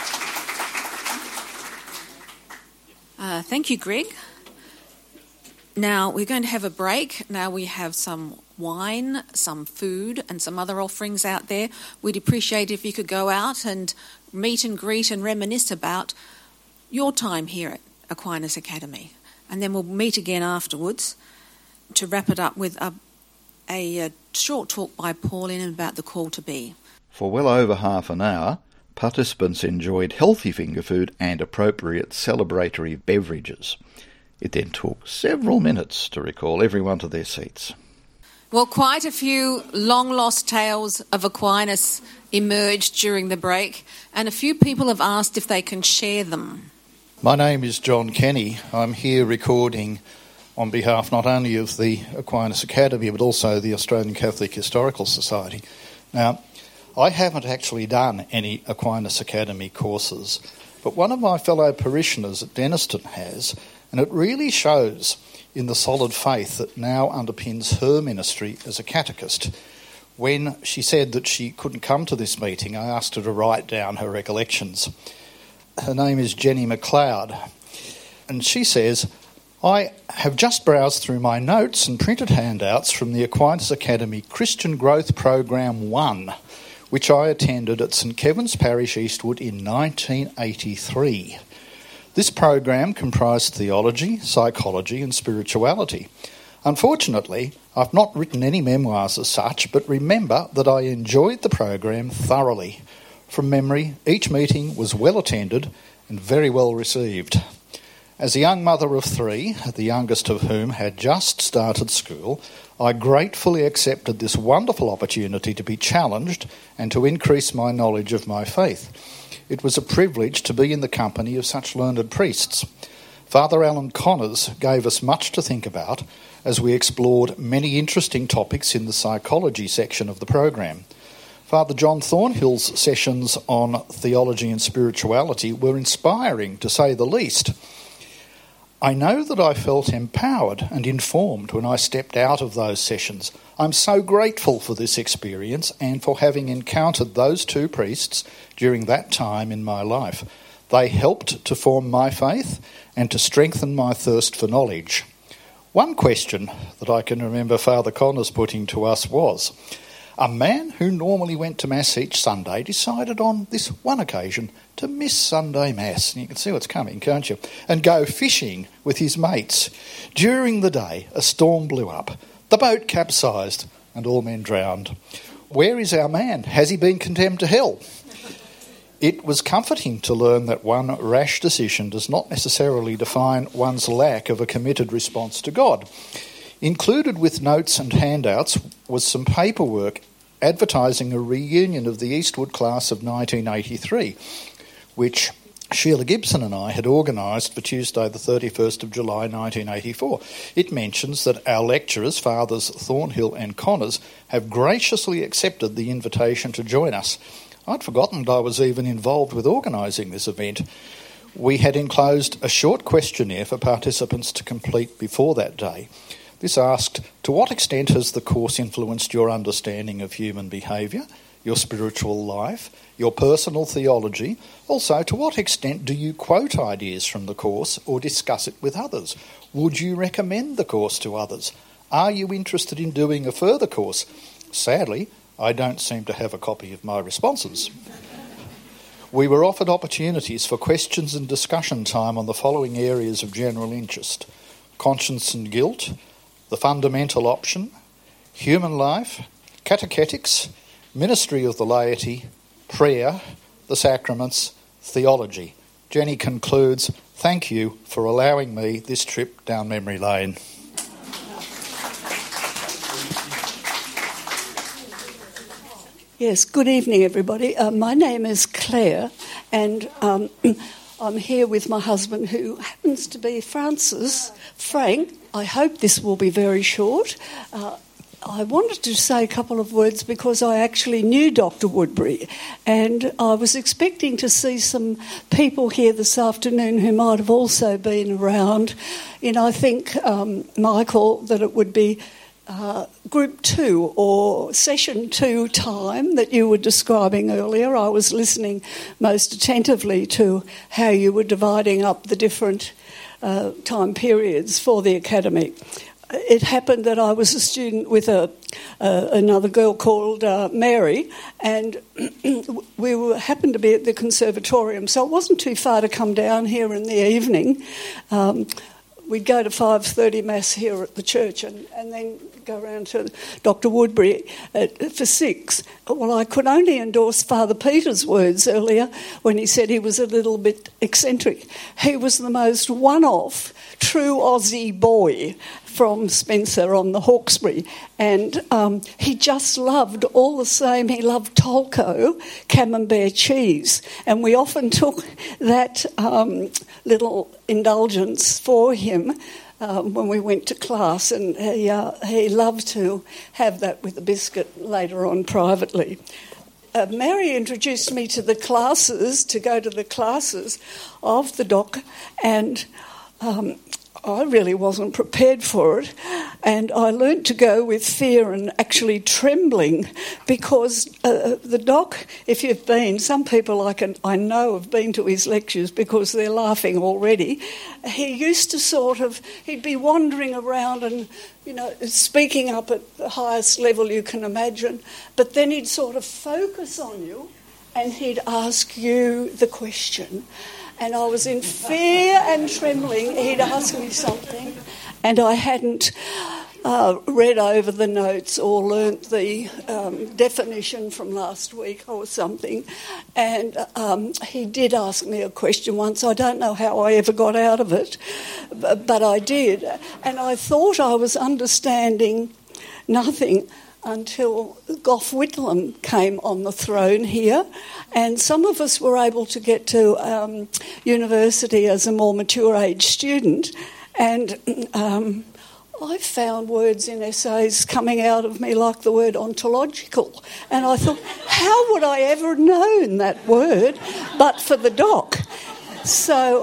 Thank you, Greg. Now, we're going to have a break. Now we have some wine, some food and some other offerings out there. We'd appreciate if you could go out and meet and greet and reminisce about your time here at Aquinas Academy. And then we'll meet again afterwards to wrap it up with a short talk by Pauline about the call to be. For well over half an hour, participants enjoyed healthy finger food and appropriate celebratory beverages. It then took several minutes to recall everyone to their seats. Well, quite a few long-lost tales of Aquinas emerged during the break, and a few people have asked if they can share them. My name is John Kenny. I'm here recording on behalf not only of the Aquinas Academy but also the Australian Catholic Historical Society. Now, I haven't actually done any Aquinas Academy courses, but one of my fellow parishioners at Denniston has, and it really shows in the solid faith that now underpins her ministry as a catechist. When she said that she couldn't come to this meeting, I asked her to write down her recollections. Her name is Jenny McLeod, and she says, I have just browsed through my notes and printed handouts from the Aquinas Academy Christian Growth Program 1, which I attended at St Kevin's Parish, Eastwood in 1983. This program comprised theology, psychology and spirituality. Unfortunately, I've not written any memoirs as such, but remember that I enjoyed the program thoroughly. From memory, each meeting was well attended and very well received. As a young mother of 3, the youngest of whom had just started school, I gratefully accepted this wonderful opportunity to be challenged and to increase my knowledge of my faith. It was a privilege to be in the company of such learned priests. Father Alan Connors gave us much to think about as we explored many interesting topics in the psychology section of the program. Father John Thornhill's sessions on theology and spirituality were inspiring, to say the least. I know that I felt empowered and informed when I stepped out of those sessions. I'm so grateful for this experience and for having encountered those 2 priests during that time in my life. They helped to form my faith and to strengthen my thirst for knowledge. One question that I can remember Father Connors putting to us was, a man who normally went to Mass each Sunday decided on this one occasion to miss Sunday Mass, and you can see what's coming, can't you, and go fishing with his mates. During the day, a storm blew up. The boat capsized and all men drowned. Where is our man? Has he been condemned to hell? It was comforting to learn that one rash decision does not necessarily define one's lack of a committed response to God. Included with notes and handouts was some paperwork advertising a reunion of the Eastwood class of 1983, which Sheila Gibson and I had organised for Tuesday the 31st of July 1984. It mentions that our lecturers, Fathers Thornhill and Connors, have graciously accepted the invitation to join us. I'd forgotten that I was even involved with organising this event. We had enclosed a short questionnaire for participants to complete before that day. This asked, to what extent has the course influenced your understanding of human behaviour, your spiritual life, your personal theology? Also, to what extent do you quote ideas from the course or discuss it with others? Would you recommend the course to others? Are you interested in doing a further course? Sadly, I don't seem to have a copy of my responses. We were offered opportunities for questions and discussion time on the following areas of general interest: conscience and guilt, the fundamental option, human life, catechetics, ministry of the laity, prayer, the sacraments, theology. Jenny concludes, thank you for allowing me this trip down memory lane. Yes, good evening, everybody. My name is Claire, and I'm here with my husband, who happens to be Frank. I hope this will be very short. I wanted to say a couple of words because I actually knew Dr. Woodbury, and I was expecting to see some people here this afternoon who might have also been around. I think, Michael, that it would be Group 2 or Session 2 time that you were describing earlier. I was listening most attentively to how you were dividing up the different time periods for the academy. It happened that I was a student with another girl called Mary, and we happened to be at the conservatorium, so it wasn't too far to come down here in the evening. We'd go to 5:30 Mass here at the church and then go around to Dr. Woodbury for 6. Well, I could only endorse Father Peter's words earlier when he said he was a little bit eccentric. He was the most one-off, true Aussie boy from Spencer on the Hawkesbury, and he just loved all the same. He loved Tolko camembert cheese, and we often took that little indulgence for him when we went to class, and he loved to have that with a biscuit later on privately. Mary introduced me to the classes, to go to the classes of the doc, and I really wasn't prepared for it, and I learnt to go with fear and actually trembling, because the doc, if you've been, some people I know have been to his lectures because they're laughing already. He used to he'd be wandering around and, speaking up at the highest level you can imagine, but then he'd sort of focus on you and he'd ask you the question. And I was in fear and trembling. He'd ask me something, and I hadn't read over the notes or learnt the definition from last week or something. And he did ask me a question once. I don't know how I ever got out of it, but I did. And I thought I was understanding nothing until Gough Whitlam came on the throne here, and some of us were able to get to university as a more mature age student, and I found words in essays coming out of me like the word ontological, and I thought, how would I ever have known that word but for the doc? So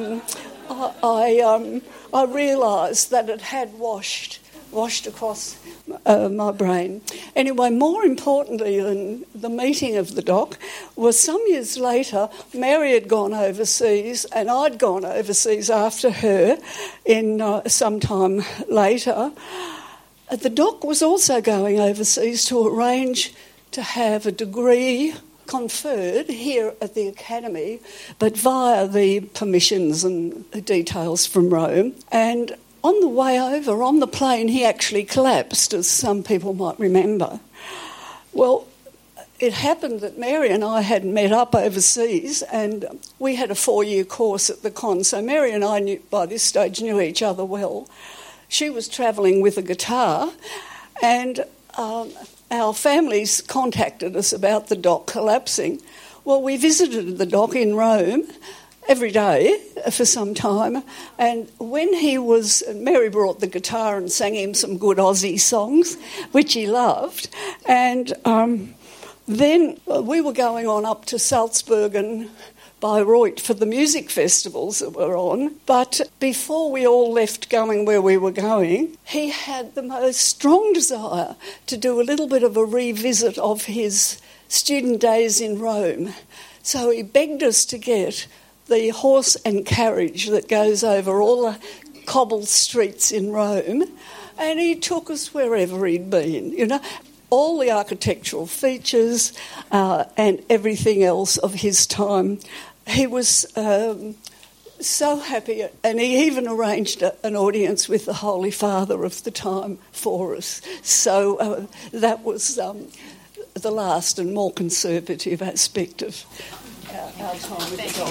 I realised that it had washed across my brain. Anyway, more importantly than the meeting of the doc was some years later, Mary had gone overseas and I'd gone overseas after her in some time later. The doc was also going overseas to arrange to have a degree conferred here at the academy, but via the permissions and details from Rome. And on the way over, on the plane, he actually collapsed, as some people might remember. Well, it happened that Mary and I had met up overseas, and we had a 4-year course at the con, so Mary and I by this stage knew each other well. She was travelling with a guitar, and our families contacted us about the doc collapsing. Well, we visited the doc in Rome every day for some time, and when Mary brought the guitar and sang him some good Aussie songs, which he loved, and then we were going on up to Salzburg and Bayreuth for the music festivals that were on, but before we all left going where we were going, he had the most strong desire to do a little bit of a revisit of his student days in Rome. So he begged us to get the horse and carriage that goes over all the cobbled streets in Rome, and he took us wherever he'd been, all the architectural features and everything else of his time. He was so happy, and he even arranged an audience with the Holy Father of the time for us. So that was the last and more conservative aspect of our time with the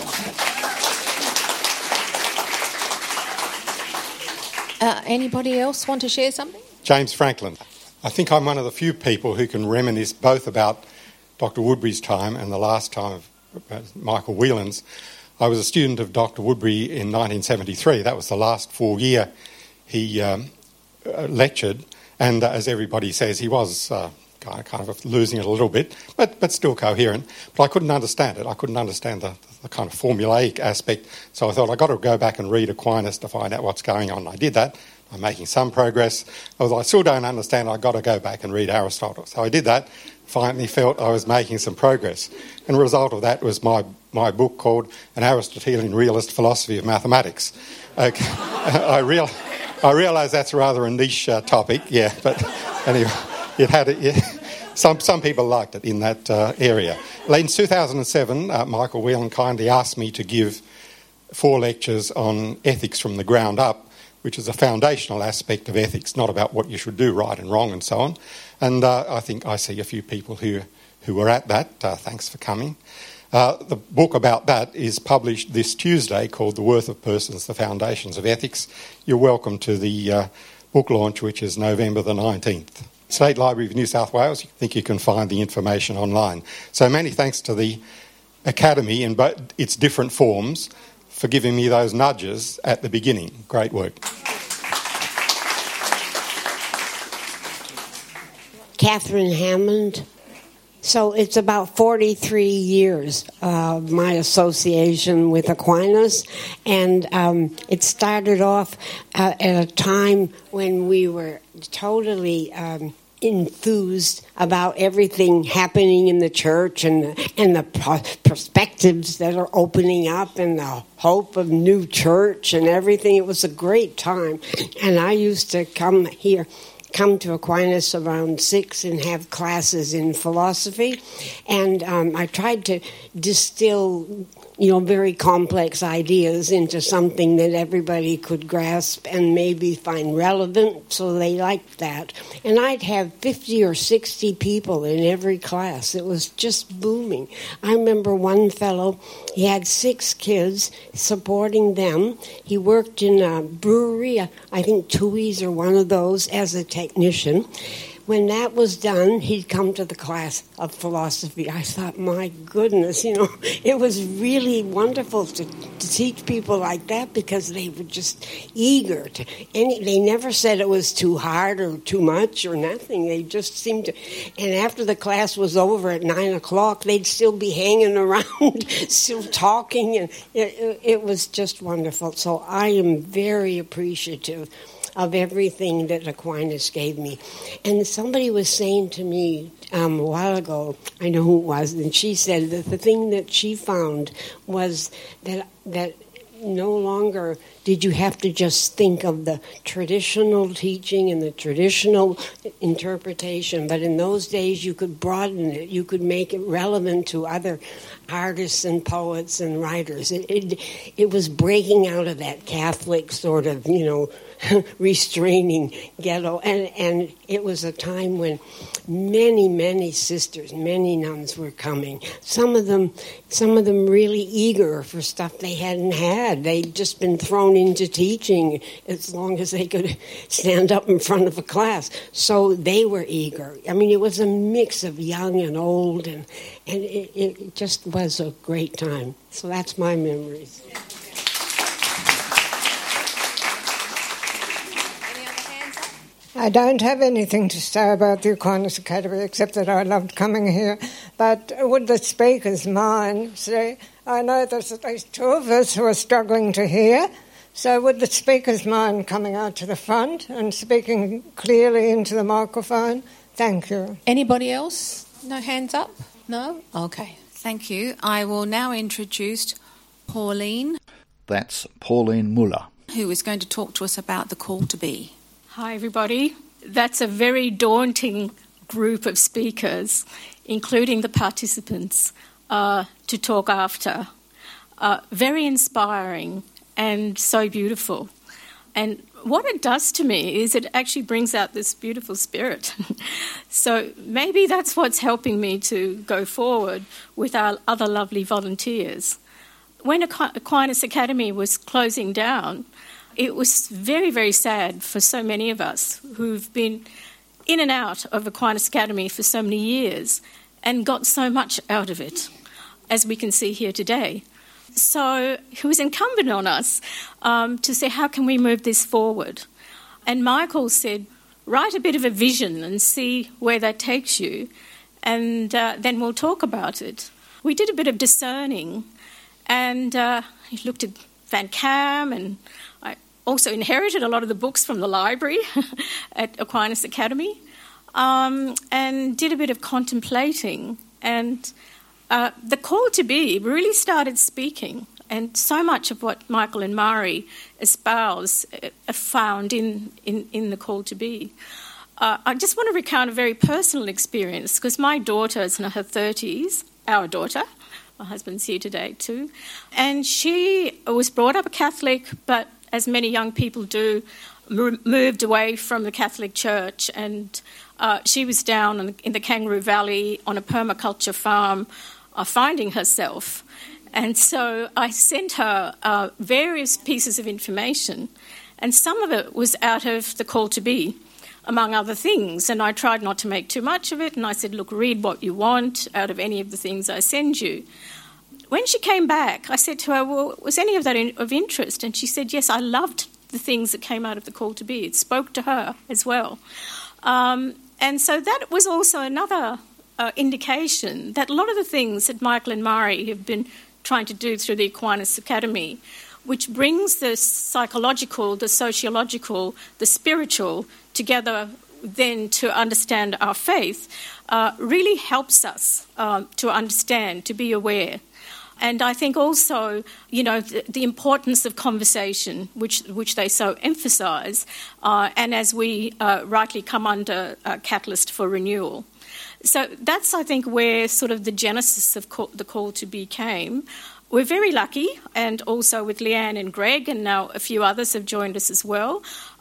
doc. Anybody else want to share something? James Franklin. I think I'm one of the few people who can reminisce both about Dr. Woodbury's time and the last time of Michael Whelan's. I was a student of Dr. Woodbury in 1973. That was the last full year he lectured, and as everybody says, he was kind of losing it a little bit, but still coherent. But I couldn't understand it. I couldn't understand the kind of formulaic aspect, so I thought I've got to go back and read Aquinas to find out what's going on. I did that. I'm making some progress. Although I still don't understand, I've got to go back and read Aristotle. So I did that, finally felt I was making some progress. And the result of that was my my book called An Aristotelian Realist Philosophy of Mathematics. Okay. I realise that's rather a niche topic, yeah, but anyway, it had it. Yeah. Some people liked it in that area. In 2007, Michael Whelan kindly asked me to give 4 lectures on ethics from the ground up, which is a foundational aspect of ethics, not about what you should do, right and wrong and so on. And I think I see a few people who were at that. Thanks for coming. The book about that is published this Tuesday, called The Worth of Persons, The Foundations of Ethics. You're welcome to the book launch, which is November the 19th. State Library of New South Wales, I think you can find the information online. So many thanks to the Academy in its different forms for giving me those nudges at the beginning. Great work. Catherine Hammond. So it's about 43 years of my association with Aquinas, and it started off at a time when we were totally enthused about everything happening in the church and the perspectives that are opening up and the hope of new church and everything. It was a great time, and I used to come to Aquinas around 6 and have classes in philosophy, and I tried to distill, very complex ideas into something that everybody could grasp and maybe find relevant, so they liked that. And I'd have 50 or 60 people in every class. It was just booming. I remember one fellow, he had 6 kids, supporting them. He worked in a brewery, I think Tui's or one of those, as a technician. When that was done, he'd come to the class of philosophy. I thought, my goodness, it was really wonderful to teach people like that, because they were just eager to. They never said it was too hard or too much or nothing. They just seemed to. And after the class was over at 9 o'clock, they'd still be hanging around, still talking, and it was just wonderful. So I am very appreciative of everything that Aquinas gave me. And somebody was saying to me a while ago, I know who it was, and she said that the thing that she found was that no longer did you have to just think of the traditional teaching and the traditional interpretation, but in those days you could broaden it, you could make it relevant to other artists and poets and writers. It was breaking out of that Catholic sort of, restraining ghetto, and it was a time when many sisters, many nuns were coming. Some of them really eager for stuff they hadn't had. They'd just been thrown into teaching as long as they could stand up in front of a class. So they were eager. I mean, it was a mix of young and old, and it just was a great time. So that's my memories. I don't have anything to say about the Aquinas Academy except that I loved coming here. But would the speakers mind? See, I know there's at least 2 of us who are struggling to hear. So would the speakers mind coming out to the front and speaking clearly into the microphone? Thank you. Anybody else? No hands up? No? Okay. Thank you. I will now introduce Pauline. That's Pauline Muller, who is going to talk to us about the call to be. Hi, everybody. That's a very daunting group of speakers, including the participants, to talk after. Very inspiring and so beautiful. And what it does to me is it actually brings out this beautiful spirit. So maybe that's what's helping me to go forward with our other lovely volunteers. When Aquinas Academy was closing down, it was very, very sad for so many of us who've been in and out of Aquinas Academy for so many years and got so much out of it, as we can see here today. So it was incumbent on us to say, how can we move this forward? And Michael said, write a bit of a vision and see where that takes you, and then we'll talk about it. We did a bit of discerning, and he looked at Van Kam, and I also inherited a lot of the books from the library at Aquinas Academy, and did a bit of contemplating. And the call to be really started speaking, and so much of what Michael and Mari espouse are found in the call to be. I just want to recount a very personal experience, because my daughter is in her 30s, our daughter. My husband's here today too. And she was brought up a Catholic, but as many young people do, moved away from the Catholic Church, and she was down in the Kangaroo Valley on a permaculture farm, finding herself. And so I sent her various pieces of information, and some of it was out of the call to be, among other things. And I tried not to make too much of it, and I said, look, read what you want out of any of the things I send you. When she came back, I said to her, well, was any of that of interest? And she said, yes, I loved the things that came out of the call to be. It spoke to her as well. And so that was also another indication that a lot of the things that Michael and Mari have been trying to do through the Aquinas Academy, which brings the psychological, the sociological, the spiritual together then to understand our faith, really helps us to understand, to be aware. And I think also, the importance of conversation, which they so emphasise, and as we rightly come under Catalyst for Renewal. So that's, I think, where sort of the genesis of the call to be came. We're very lucky, and also with Leanne and Greg, and now a few others have joined us as well,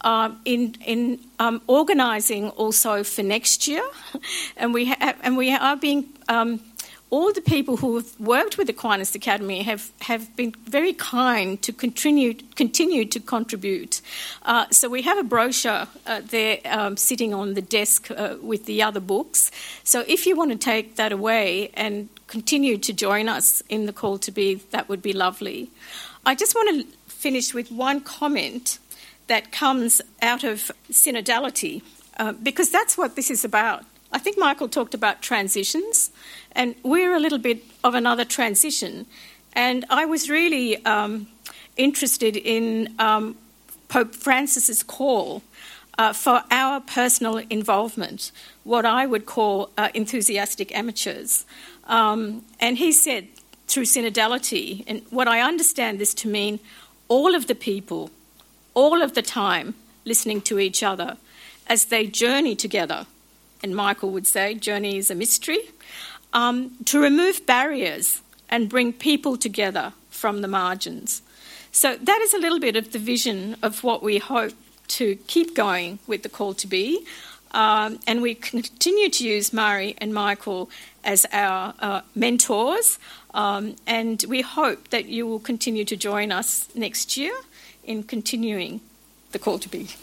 in organising also for next year. And we are being... all the people who have worked with Aquinas Academy have been very kind to continue to contribute. So we have a brochure there sitting on the desk with the other books. So if you want to take that away and continue to join us in the call to be, that would be lovely. I just want to finish with one comment that comes out of synodality, because that's what this is about. I think Michael talked about transitions, and we're a little bit of another transition. And I was really interested in Pope Francis's call for our personal involvement, what I would call enthusiastic amateurs. And he said, through synodality, and what I understand this to mean, all of the people, all of the time, listening to each other as they journey together. And Michael would say, journey is a mystery, to remove barriers and bring people together from the margins. So that is a little bit of the vision of what we hope to keep going with the call to be. And we continue to use Mari and Michael as our mentors. And we hope that you will continue to join us next year in continuing the call to be.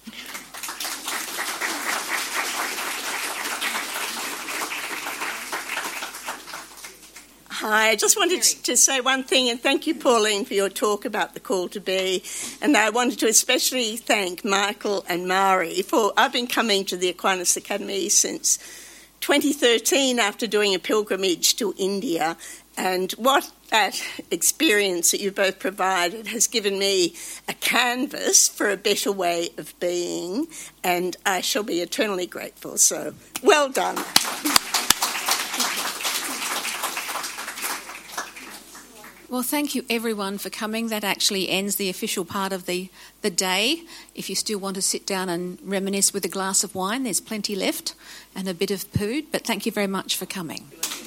Hi, I just wanted to say one thing, and thank you, Pauline, for your talk about the call to be. And I wanted to especially thank Michael and Mari for... I've been coming to the Aquinas Academy since 2013 after doing a pilgrimage to India, and what that experience that you both provided has given me a canvas for a better way of being, and I shall be eternally grateful. So, well done. Well, thank you everyone for coming. That actually ends the official part of the day. If you still want to sit down and reminisce with a glass of wine, there's plenty left and a bit of food, but thank you very much for coming.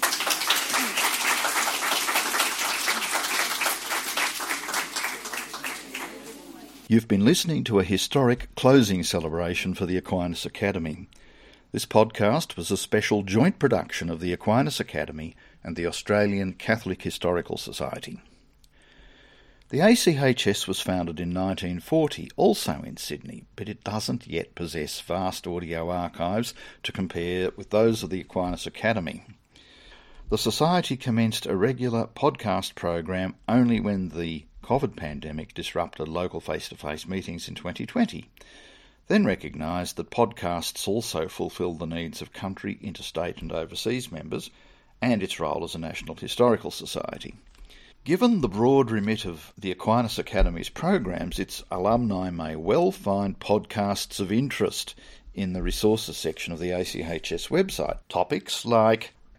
You've been listening to a historic closing celebration for the Aquinas Academy. This podcast was a special joint production of the Aquinas Academy and the Australian Catholic Historical Society. The ACHS was founded in 1940, also in Sydney, but it doesn't yet possess vast audio archives to compare with those of the Aquinas Academy. The Society commenced a regular podcast program only when the COVID pandemic disrupted local face-to-face meetings in 2020, then recognised that podcasts also fulfil the needs of country, interstate and overseas members, and its role as a National Historical Society. Given the broad remit of the Aquinas Academy's programs, its alumni may well find podcasts of interest in the resources section of the ACHS website. Topics like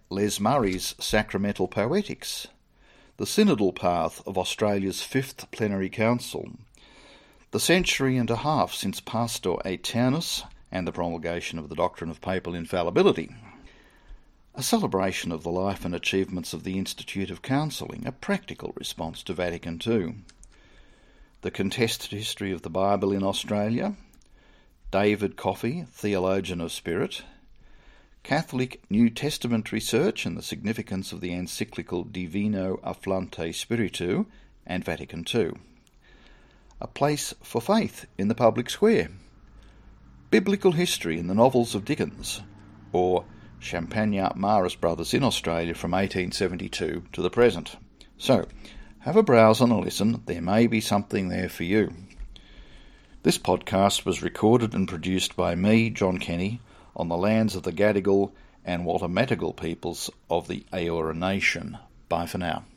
Les Murray's Sacramental Poetics, the synodal path of Australia's 5th Plenary Council, the century and a half since Pastor Aeternus and the promulgation of the doctrine of papal infallibility, a celebration of the life and achievements of the Institute of Counselling, a practical response to Vatican II, the contested history of the Bible in Australia, David Coffey, theologian of spirit, Catholic New Testament research and the significance of the encyclical Divino Afflante Spiritu and Vatican II, a place for faith in the public square, biblical history in the novels of Dickens, or Champagnat Maris Brothers in Australia from 1872 to the present. So, have a browse and a listen, there may be something there for you. This podcast was recorded and produced by me, John Kenny, on the lands of the Gadigal and Wallumedegal peoples of the Eora Nation. Bye for now.